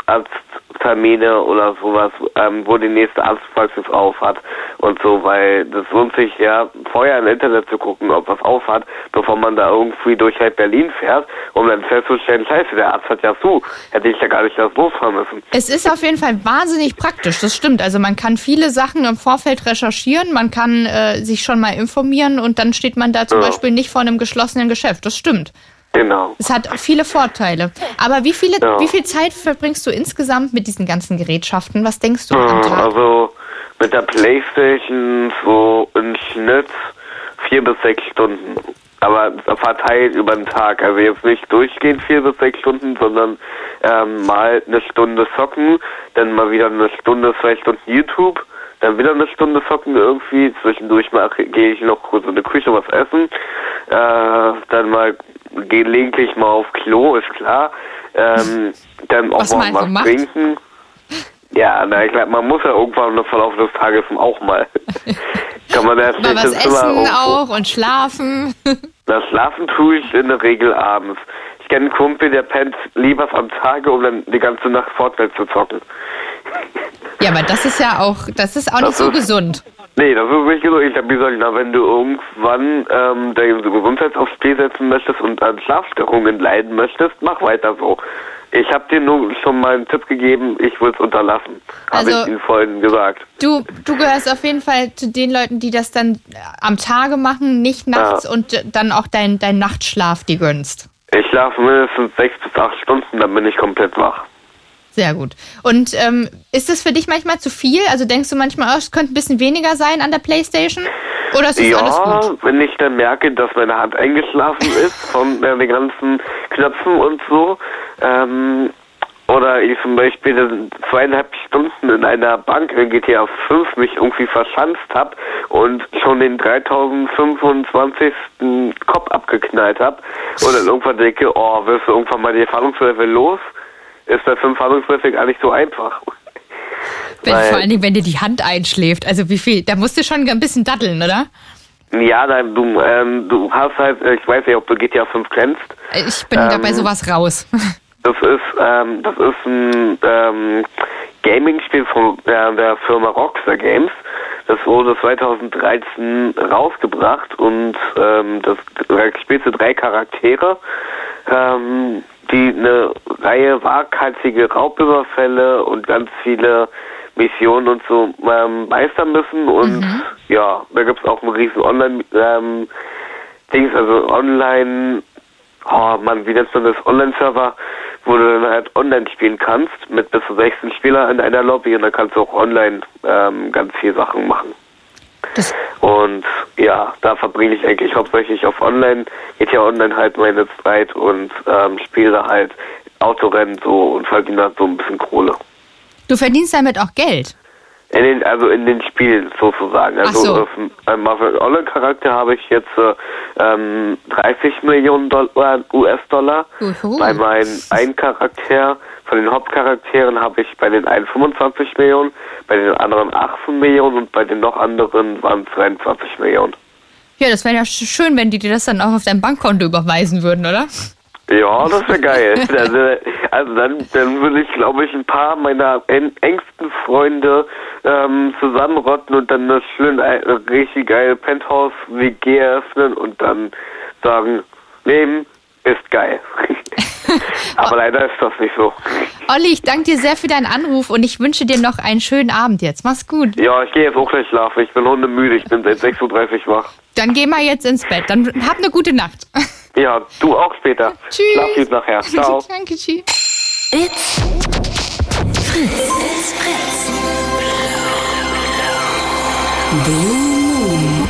Speaker 7: Arzttermine oder sowas, ähm, wo die nächste Arztpraxis auf hat und so, weil das lohnt sich ja, vorher im Internet zu gucken, ob was auf hat, bevor man da irgendwie durch halt Berlin fährt, um dann festzustellen, scheiße, der Arzt hat ja zu, hätte ich ja gar nicht das losfahren müssen.
Speaker 2: Es ist auf jeden Fall wahnsinnig praktisch, das stimmt. Also man kann viele Sachen im Vorfeld recherchieren, man kann äh, sich schon mal informieren und dann steht man da zum ja. Beispiel nicht vor einem geschlossenen Geschäft, das stimmt.
Speaker 7: Genau.
Speaker 2: Es hat viele Vorteile. Aber wie viele, ja. wie viel Zeit verbringst du insgesamt mit diesen ganzen Gerätschaften? Was denkst du am Tag?
Speaker 7: Also mit der Playstation so im Schnitt vier bis sechs Stunden. Aber verteilt über den Tag. Also jetzt nicht durchgehend vier bis sechs Stunden, sondern ähm, mal eine Stunde zocken, dann mal wieder eine Stunde, zwei Stunden YouTube, dann wieder eine Stunde zocken irgendwie. Zwischendurch mal gehe ich noch kurz in die Küche was essen. Äh, dann mal gelegentlich mal auf Klo, ist klar. Ähm, dann auch
Speaker 2: was
Speaker 7: mal was trinken. Ja, na, ich glaube, man muss ja irgendwann im Verlauf des Tages auch mal. Kann man erst
Speaker 2: mal was essen auch und schlafen.
Speaker 7: Das Schlafen tue ich in der Regel abends. Ich kenne einen Kumpel, der pennt lieber am Tage, um dann die ganze Nacht Fortnite zu zocken.
Speaker 2: Ja, aber das ist ja auch, das ist auch das nicht so ist, gesund.
Speaker 7: Nee, das ist nicht gesund. Ich habe gesagt, na, wenn du irgendwann ähm, deine Gesundheit aufs Spiel setzen möchtest und an Schlafstörungen leiden möchtest, mach weiter so. Ich habe dir nur schon mal einen Tipp gegeben, ich will es unterlassen. Habe
Speaker 2: Also,
Speaker 7: ich Ihnen vorhin gesagt.
Speaker 2: Du, du gehörst auf jeden Fall zu den Leuten, die das dann am Tage machen, nicht nachts
Speaker 7: Ja.
Speaker 2: und dann auch deinen dein Nachtschlaf dir gönnst.
Speaker 7: Ich schlafe mindestens sechs bis acht Stunden, dann bin ich komplett wach.
Speaker 2: Sehr gut. Und ähm, ist das für dich manchmal zu viel? Also denkst du manchmal, oh, es könnte ein bisschen weniger sein an der Playstation? Oder ist das alles
Speaker 7: Ja,
Speaker 2: gut?
Speaker 7: wenn ich dann merke, dass meine Hand eingeschlafen ist von äh, den ganzen Knöpfen und so, ähm, oder ich zum Beispiel zweieinhalb Stunden in einer Bank in G T A fünf mich irgendwie verschanzt habe und schon den dreitausendfünfundzwanzigsten Kopf abgeknallt habe und dann irgendwann denke, oh, wirst du irgendwann mal die Erfahrungslevel los? Ist bei fünf Erfahrungslevel gar nicht so einfach.
Speaker 2: Wenn,
Speaker 7: Weil-
Speaker 2: vor allen Dingen, wenn dir die Hand einschläft. Also wie viel? Da musst du schon ein bisschen daddeln, oder?
Speaker 7: Ja, nein, du, ähm, du hast halt, ich weiß nicht, ob du G T A fünf kennst.
Speaker 2: Ich bin da
Speaker 7: Ähm,
Speaker 2: bei sowas raus.
Speaker 7: Das ist, ähm, das ist ein ähm, Gaming-Spiel von äh, der Firma Rockstar Games. Das wurde zweitausenddreizehn rausgebracht und ähm, das da spielst du drei Charaktere, ähm, die eine Reihe waghalsige Raubüberfälle und ganz viele Missionen und so ähm, meistern müssen. Und
Speaker 2: Mhm.
Speaker 7: ja, da gibt's auch einen riesen Online- ähm, Dings, also Online, oh Mann, wie nennt man das, Online-Server, wo du dann halt online spielen kannst, mit bis zu sechzehn Spielern in einer Lobby und dann kannst du auch online ähm, ganz viele Sachen machen.
Speaker 2: Das,
Speaker 7: Und ja, da verbringe ich eigentlich hauptsächlich auf Online, geht ja online halt meine Zeit und ähm, spiele halt Autorennen so und verdiene halt so ein bisschen Kohle.
Speaker 2: du verdienst damit auch Geld.
Speaker 7: In den, also in den Spielen sozusagen. Also
Speaker 2: Ach so.
Speaker 7: auf dem ähm, Online-Charakter habe ich jetzt äh, ähm, dreißig Millionen Dollar, U S-Dollar.
Speaker 2: Uhu.
Speaker 7: Bei meinem einen Charakter, von den Hauptcharakteren habe ich bei den einen fünfundzwanzig Millionen, bei den anderen achtzehn Millionen und bei den noch anderen waren es zweiundzwanzig Millionen.
Speaker 2: Ja, das wäre ja sch- schön, wenn die dir das dann auch auf dein Bankkonto überweisen würden, oder?
Speaker 7: Ja, das wäre geil. Also, also dann, dann würde ich, glaube ich, ein paar meiner en- engsten Freunde ähm, zusammenrotten und dann eine schön äh, richtig geile Penthouse-W G eröffnen und dann sagen, Leben ist geil. Aber leider ist das nicht so.
Speaker 2: Olli, ich danke dir sehr für deinen Anruf und ich wünsche dir noch einen schönen Abend jetzt. Mach's gut.
Speaker 7: Ja, ich gehe jetzt auch gleich schlafen. Ich bin hundemüde. Ich bin seit sechs Uhr dreißig wach.
Speaker 2: Dann geh mal jetzt ins Bett. Dann hab eine gute Nacht.
Speaker 7: Ja, du auch später.
Speaker 2: Tschüss.
Speaker 7: Schlaf gut nachher. Ciao.
Speaker 2: Danke, tschüss.
Speaker 1: It's Fritz. It's Fritz. Blue Moon.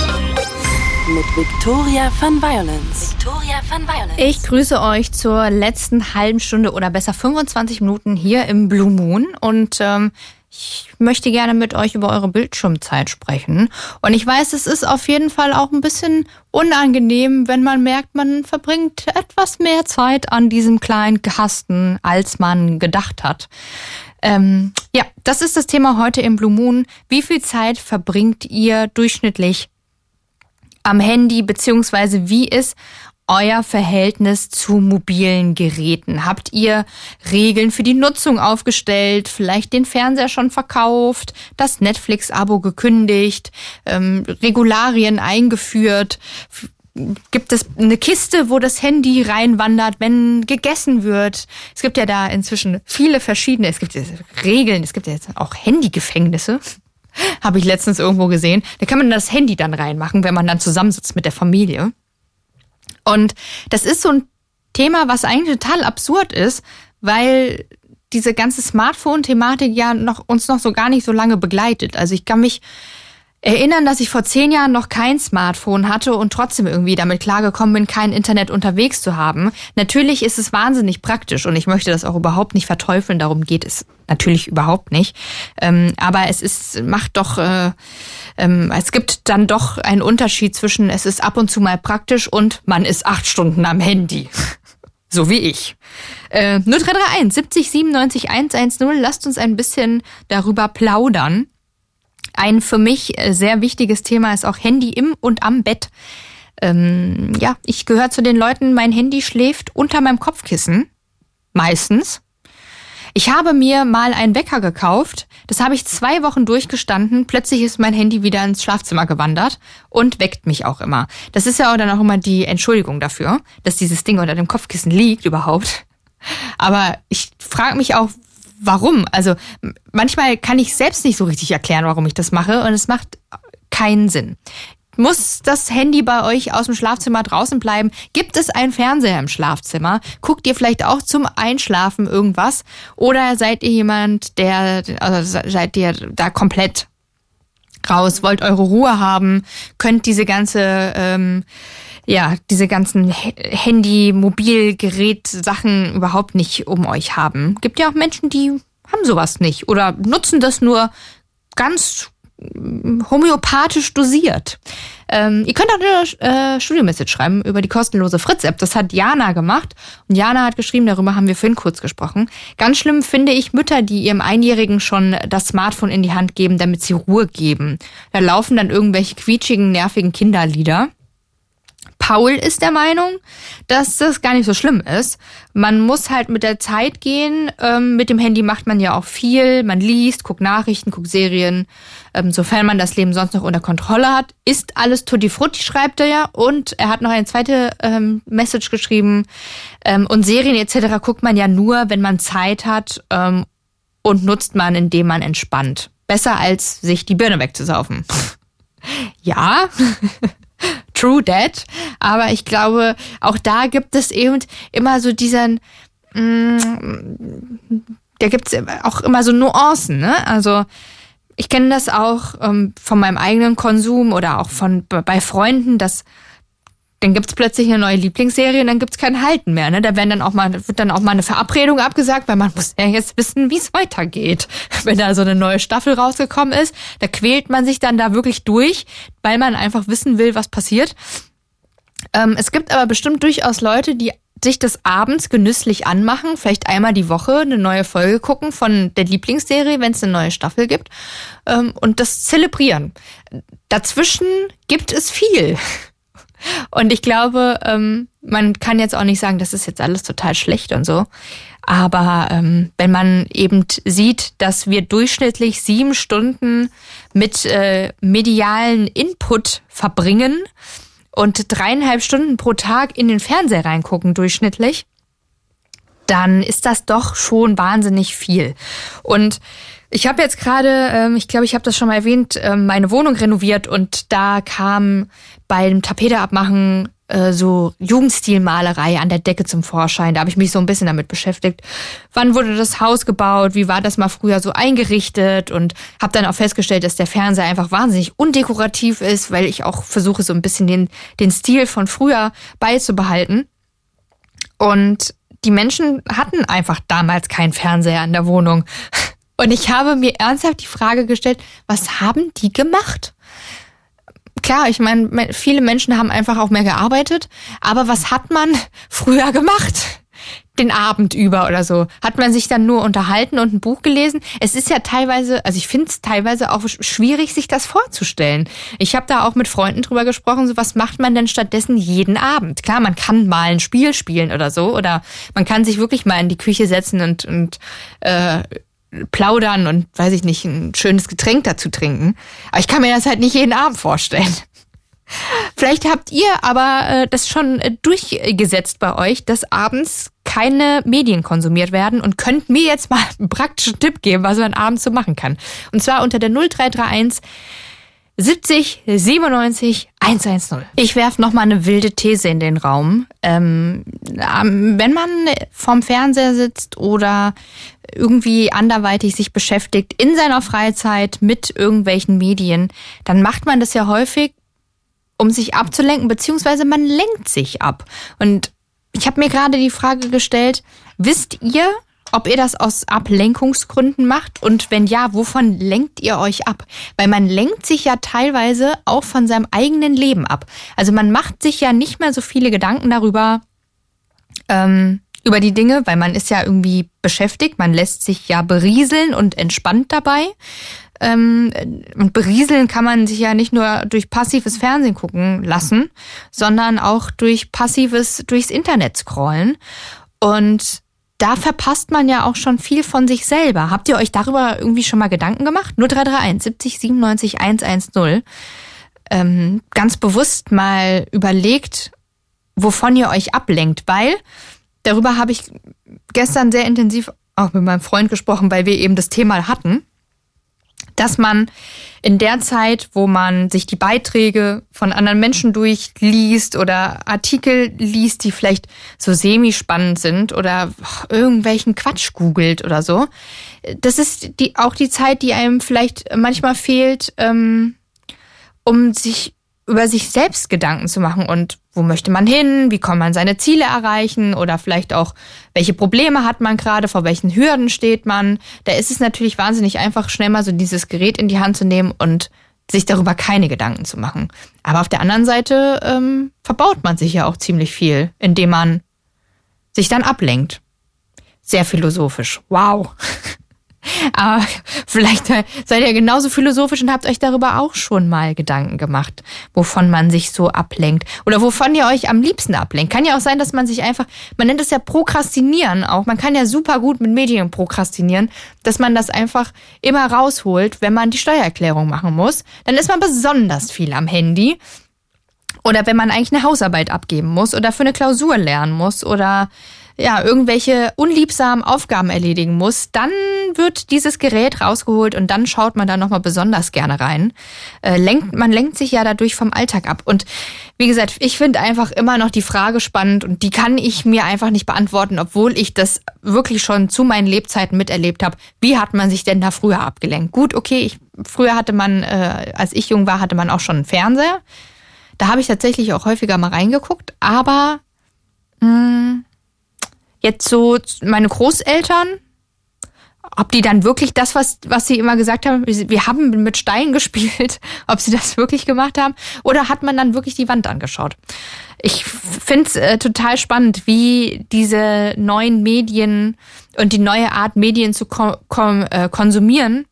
Speaker 1: Mit Victoria von Violence. Victoria von Violence.
Speaker 2: Ich grüße euch zur letzten halben Stunde oder besser fünfundzwanzig Minuten hier im Blue Moon und ähm, ich möchte gerne mit euch über eure Bildschirmzeit sprechen. Und ich weiß, es ist auf jeden Fall auch ein bisschen unangenehm, wenn man merkt, man verbringt etwas mehr Zeit an diesem kleinen Kasten, als man gedacht hat. Ähm, ja, das ist das Thema heute im Blue Moon. Wie viel Zeit verbringt ihr durchschnittlich am Handy, beziehungsweise wie ist euer Verhältnis zu mobilen Geräten? Habt ihr Regeln für die Nutzung aufgestellt, vielleicht den Fernseher schon verkauft, das Netflix-Abo gekündigt, ähm, Regularien eingeführt? F- Gibt es eine Kiste, wo das Handy reinwandert, wenn gegessen wird? Es gibt ja da inzwischen viele verschiedene, es gibt Regeln, es gibt ja jetzt auch Handygefängnisse. Habe ich letztens irgendwo gesehen. Da kann man das Handy dann reinmachen, wenn man dann zusammensitzt mit der Familie. Und das ist so ein Thema, was eigentlich total absurd ist, weil diese ganze Smartphone-Thematik ja noch, uns noch so gar nicht so lange begleitet. Also ich kann mich erinnern, dass ich vor zehn Jahren noch kein Smartphone hatte und trotzdem irgendwie damit klargekommen bin, kein Internet unterwegs zu haben. Natürlich ist es wahnsinnig praktisch und ich möchte das auch überhaupt nicht verteufeln, darum geht es natürlich überhaupt nicht. Ähm, aber es ist, macht doch, äh, ähm, es gibt dann doch einen Unterschied zwischen, es ist ab und zu mal praktisch und man ist acht Stunden am Handy. So wie ich. Äh, null drei drei eins siebzig siebenundneunzig hundertzehn, lasst uns ein bisschen darüber plaudern. Ein für mich sehr wichtiges Thema ist auch Handy im und am Bett. Ähm, ja, ich gehöre zu den Leuten, mein Handy schläft unter meinem Kopfkissen. Meistens. Ich habe mir mal einen Wecker gekauft. Das habe ich zwei Wochen durchgestanden. Plötzlich ist mein Handy wieder ins Schlafzimmer gewandert und weckt mich auch immer. Das ist ja auch dann auch immer die Entschuldigung dafür, dass dieses Ding unter dem Kopfkissen liegt überhaupt. Aber ich frage mich auch, warum? Also manchmal kann ich selbst nicht so richtig erklären, warum ich das mache und es macht keinen Sinn. Muss das Handy bei euch aus dem Schlafzimmer draußen bleiben? Gibt es einen Fernseher im Schlafzimmer? Guckt ihr vielleicht auch zum Einschlafen irgendwas? Oder seid ihr jemand, der, also seid ihr da komplett raus, wollt eure Ruhe haben, könnt diese ganze, ähm, ja, diese ganzen Handy-, Mobilgerät-Sachen überhaupt nicht um euch haben? Gibt ja auch Menschen, die haben sowas nicht oder nutzen das nur ganz homöopathisch dosiert. Ähm, ihr könnt auch eine äh, Studio-Message schreiben über die kostenlose Fritz-App. Das hat Jana gemacht. Und Jana hat geschrieben, darüber haben wir vorhin kurz gesprochen. Ganz schlimm finde ich Mütter, die ihrem Einjährigen schon das Smartphone in die Hand geben, damit sie Ruhe geben. Da laufen dann irgendwelche quietschigen, nervigen Kinderlieder. Paul ist der Meinung, dass das gar nicht so schlimm ist. Man muss halt mit der Zeit gehen. Ähm, mit dem Handy macht man ja auch viel. Man liest, guckt Nachrichten, guckt Serien. Ähm, sofern man das Leben sonst noch unter Kontrolle hat. Ist alles tutti frutti, schreibt er ja. Und er hat noch eine zweite ähm, Message geschrieben. Ähm, und Serien et cetera guckt man ja nur, wenn man Zeit hat ähm, und nutzt man, indem man entspannt. Besser als sich die Birne wegzusaufen. Ja, true that. Aber ich glaube, auch da gibt es eben immer so diesen, mh, da gibt es auch immer so Nuancen, ne? Also ich kenne das auch ähm, von meinem eigenen Konsum oder auch von bei Freunden, dass dann gibt's plötzlich eine neue Lieblingsserie und dann gibt's kein Halten mehr. Ne? Da werden dann auch mal, wird dann auch mal eine Verabredung abgesagt, weil man muss ja jetzt wissen, wie es weitergeht. Wenn da so eine neue Staffel rausgekommen ist, da quält man sich dann da wirklich durch, weil man einfach wissen will, was passiert. Ähm, es gibt aber bestimmt durchaus Leute, die sich das abends genüsslich anmachen, vielleicht einmal die Woche eine neue Folge gucken von der Lieblingsserie, wenn es eine neue Staffel gibt, ähm, und das zelebrieren. Dazwischen gibt es viel. Und ich glaube, ähm, man kann jetzt auch nicht sagen, das ist jetzt alles total schlecht und so. Aber ähm, wenn man eben sieht, dass wir durchschnittlich sieben Stunden mit äh, medialen Input verbringen und dreieinhalb Stunden pro Tag in den Fernseher reingucken durchschnittlich, dann ist das doch schon wahnsinnig viel. Und ich habe jetzt gerade, ähm, ich glaube, ich habe das schon mal erwähnt, ähm, meine Wohnung renoviert und da kam beim Tapeteabmachen äh, so Jugendstilmalerei an der Decke zum Vorschein. Da habe ich mich so ein bisschen damit beschäftigt. Wann wurde das Haus gebaut? Wie war das mal früher so eingerichtet? Und habe dann auch festgestellt, dass der Fernseher einfach wahnsinnig undekorativ ist, weil ich auch versuche, so ein bisschen den, den Stil von früher beizubehalten. Und die Menschen hatten einfach damals keinen Fernseher in der Wohnung. Und ich habe mir ernsthaft die Frage gestellt, was haben die gemacht? Klar, ich meine, viele Menschen haben einfach auch mehr gearbeitet, aber was hat man früher gemacht? Den Abend über oder so. Hat man sich dann nur unterhalten und ein Buch gelesen? Es ist ja teilweise, also ich finde es teilweise auch schwierig, sich das vorzustellen. Ich habe da auch mit Freunden drüber gesprochen, so was macht man denn stattdessen jeden Abend? Klar, man kann mal ein Spiel spielen oder so, oder man kann sich wirklich mal in die Küche setzen und, und äh, plaudern und, weiß ich nicht, ein schönes Getränk dazu trinken. Aber ich kann mir das halt nicht jeden Abend vorstellen. Vielleicht habt ihr aber äh, das schon äh, durchgesetzt bei euch, dass abends keine Medien konsumiert werden, und könnt mir jetzt mal einen praktischen Tipp geben, was man abends so machen kann. Und zwar unter der null drei drei eins siebzig siebenundneunzig hundertzehn. Ich werfe noch mal eine wilde These in den Raum. Ähm, wenn man vorm Fernseher sitzt oder irgendwie anderweitig sich beschäftigt in seiner Freizeit mit irgendwelchen Medien, dann macht man das ja häufig, um sich abzulenken, beziehungsweise man lenkt sich ab. Und ich habe mir gerade die Frage gestellt, wisst ihr, ob ihr das aus Ablenkungsgründen macht? Und wenn ja, wovon lenkt ihr euch ab? Weil man lenkt sich ja teilweise auch von seinem eigenen Leben ab. Also man macht sich ja nicht mehr so viele Gedanken darüber, ähm, über die Dinge, weil man ist ja irgendwie beschäftigt. Man lässt sich ja berieseln und entspannt dabei. Ähm, und berieseln kann man sich ja nicht nur durch passives Fernsehen gucken lassen, sondern auch durch passives, durchs Internet scrollen. Und da verpasst man ja auch schon viel von sich selber. Habt ihr euch darüber irgendwie schon mal Gedanken gemacht? null drei drei eins siebzig siebenundneunzig hundertzehn. Ähm, ganz bewusst mal überlegt, wovon ihr euch ablenkt, weil darüber habe ich gestern sehr intensiv auch mit meinem Freund gesprochen, weil wir eben das Thema hatten, dass man in der Zeit, wo man sich die Beiträge von anderen Menschen durchliest oder Artikel liest, die vielleicht so semi-spannend sind oder irgendwelchen Quatsch googelt oder so, das ist die, auch die Zeit, die einem vielleicht manchmal fehlt, ähm, um sich über sich selbst Gedanken zu machen und wo möchte man hin, wie kann man seine Ziele erreichen oder vielleicht auch, welche Probleme hat man gerade, vor welchen Hürden steht man. Da ist es natürlich wahnsinnig einfach, schnell mal so dieses Gerät in die Hand zu nehmen und sich darüber keine Gedanken zu machen. Aber auf der anderen Seite ähm, verbaut man sich ja auch ziemlich viel, indem man sich dann ablenkt. Sehr philosophisch. Wow. Aber vielleicht seid ihr genauso philosophisch und habt euch darüber auch schon mal Gedanken gemacht, wovon man sich so ablenkt oder wovon ihr euch am liebsten ablenkt. Kann ja auch sein, dass man sich einfach, man nennt es ja Prokrastinieren auch, man kann ja super gut mit Medien prokrastinieren, dass man das einfach immer rausholt, wenn man die Steuererklärung machen muss. Dann ist man besonders viel am Handy oder wenn man eigentlich eine Hausarbeit abgeben muss oder für eine Klausur lernen muss oder ja, irgendwelche unliebsamen Aufgaben erledigen muss, dann wird dieses Gerät rausgeholt und dann schaut man da nochmal besonders gerne rein. Äh, lenkt, man lenkt sich ja dadurch vom Alltag ab. Und wie gesagt, ich finde einfach immer noch die Frage spannend und die kann ich mir einfach nicht beantworten, obwohl ich das wirklich schon zu meinen Lebzeiten miterlebt habe. Wie hat man sich denn da früher abgelenkt? Gut, okay, ich, früher hatte man, äh, als ich jung war, hatte man auch schon einen Fernseher. Da habe ich tatsächlich auch häufiger mal reingeguckt, aber mh, jetzt so meine Großeltern, ob die dann wirklich das, was, was sie immer gesagt haben, wir haben mit Steinen gespielt, ob sie das wirklich gemacht haben, oder hat man dann wirklich die Wand angeschaut? Ich finde es äh, total spannend, wie diese neuen Medien und die neue Art, Medien zu ko- kom- äh, konsumieren,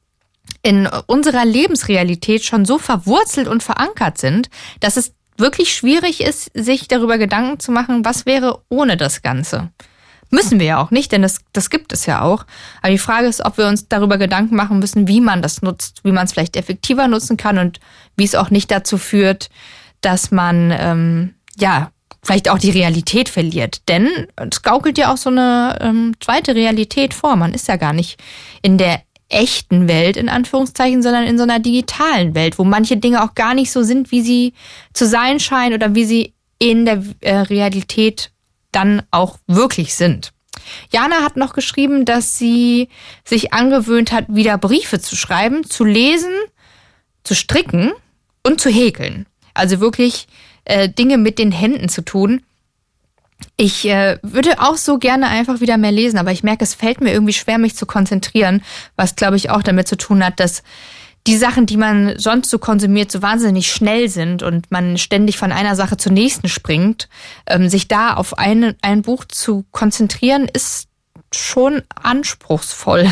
Speaker 2: in unserer Lebensrealität schon so verwurzelt und verankert sind, dass es wirklich schwierig ist, sich darüber Gedanken zu machen, was wäre ohne das Ganze. Müssen wir ja auch nicht, denn das, das gibt es ja auch. Aber die Frage ist, ob wir uns darüber Gedanken machen müssen, wie man das nutzt, wie man es vielleicht effektiver nutzen kann und wie es auch nicht dazu führt, dass man ähm, ja vielleicht auch die Realität verliert. Denn es gaukelt ja auch so eine ähm, zweite Realität vor. Man ist ja gar nicht in der echten Welt, in Anführungszeichen, sondern in so einer digitalen Welt, wo manche Dinge auch gar nicht so sind, wie sie zu sein scheinen oder wie sie in der äh, Realität dann auch wirklich sind. Jana hat noch geschrieben, dass sie sich angewöhnt hat, wieder Briefe zu schreiben, zu lesen, zu stricken und zu häkeln. Also wirklich äh, Dinge mit den Händen zu tun. Ich äh, würde auch so gerne einfach wieder mehr lesen, aber ich merke, es fällt mir irgendwie schwer, mich zu konzentrieren, was, glaube ich, auch damit zu tun hat, dass die Sachen, die man sonst so konsumiert, so wahnsinnig schnell sind und man ständig von einer Sache zur nächsten springt. Ähm, sich da auf eine, ein Buch zu konzentrieren, ist schon anspruchsvoll.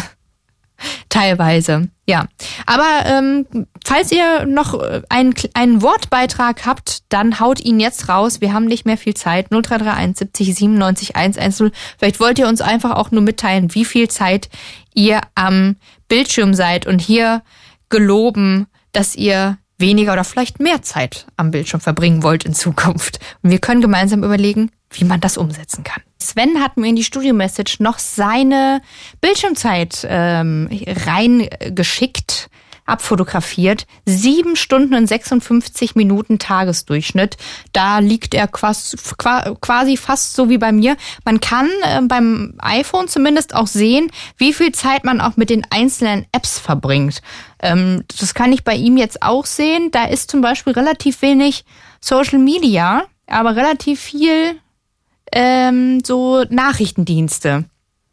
Speaker 2: Teilweise, ja. Aber ähm, falls ihr noch einen, einen Wortbeitrag habt, dann haut ihn jetzt raus. Wir haben nicht mehr viel Zeit. null drei drei eins siebzig siebenundneunzig hundertzehn. Vielleicht wollt ihr uns einfach auch nur mitteilen, wie viel Zeit ihr am Bildschirm seid und hier geloben, dass ihr weniger oder vielleicht mehr Zeit am Bildschirm verbringen wollt in Zukunft. Und wir können gemeinsam überlegen, wie man das umsetzen kann. Sven hat mir in die Studio-Message noch seine Bildschirmzeit ähm, reingeschickt, abfotografiert. Sieben Stunden und sechsundfünfzig Minuten Tagesdurchschnitt. Da liegt er quasi, quasi fast so wie bei mir. Man kann äh, beim iPhone zumindest auch sehen, wie viel Zeit man auch mit den einzelnen Apps verbringt. Ähm, das kann ich bei ihm jetzt auch sehen. Da ist zum Beispiel relativ wenig Social Media, aber relativ viel ähm, so Nachrichtendienste.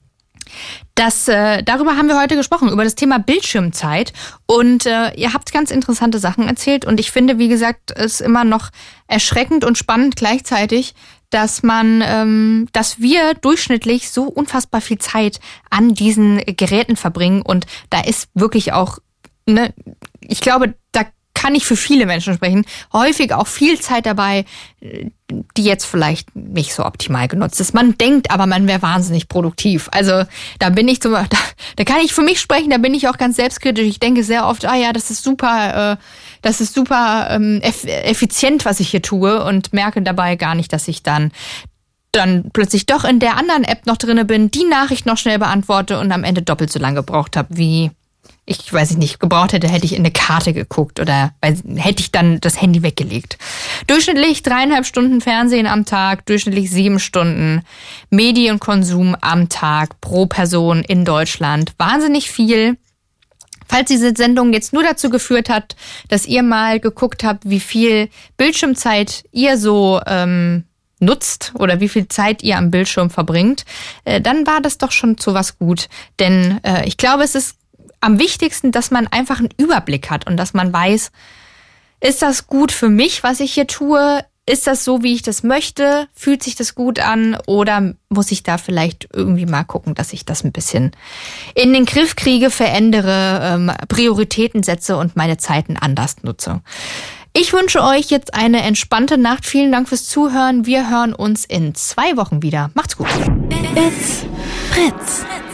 Speaker 2: Das, äh, darüber haben wir heute gesprochen, über das Thema Bildschirmzeit. Und äh, ihr habt ganz interessante Sachen erzählt. Und ich finde, wie gesagt, es immer noch erschreckend und spannend gleichzeitig, dass man, ähm, dass wir durchschnittlich so unfassbar viel Zeit an diesen Geräten verbringen. Und da ist wirklich auch, ne, ich glaube, da kann ich für viele Menschen sprechen, häufig auch viel Zeit dabei, die jetzt vielleicht nicht so optimal genutzt ist. Man denkt aber, man wäre wahnsinnig produktiv. Also da bin ich zum da, da kann ich für mich sprechen, da bin ich auch ganz selbstkritisch. Ich denke sehr oft, ah ja, das ist super, äh, das ist super ähm, eff- effizient, was ich hier tue und merke dabei gar nicht, dass ich dann dann plötzlich doch in der anderen App noch drinne bin, die Nachricht noch schnell beantworte und am Ende doppelt so lange gebraucht habe, wie ich weiß ich nicht, gebraucht hätte, hätte ich in eine Karte geguckt oder hätte ich dann das Handy weggelegt. Durchschnittlich dreieinhalb Stunden Fernsehen am Tag, durchschnittlich sieben Stunden Medienkonsum am Tag pro Person in Deutschland. Wahnsinnig viel. Falls diese Sendung jetzt nur dazu geführt hat, dass ihr mal geguckt habt, wie viel Bildschirmzeit ihr so ähm, nutzt oder wie viel Zeit ihr am Bildschirm verbringt, äh, dann war das doch schon zu was gut. Denn äh, ich glaube, es ist am wichtigsten, dass man einfach einen Überblick hat und dass man weiß, ist das gut für mich, was ich hier tue? Ist das so, wie ich das möchte? Fühlt sich das gut an? Oder muss ich da vielleicht irgendwie mal gucken, dass ich das ein bisschen in den Griff kriege, verändere, ähm, Prioritäten setze und meine Zeiten anders nutze? Ich wünsche euch jetzt eine entspannte Nacht. Vielen Dank fürs Zuhören. Wir hören uns in zwei Wochen wieder. Macht's gut.
Speaker 1: It's Fritz.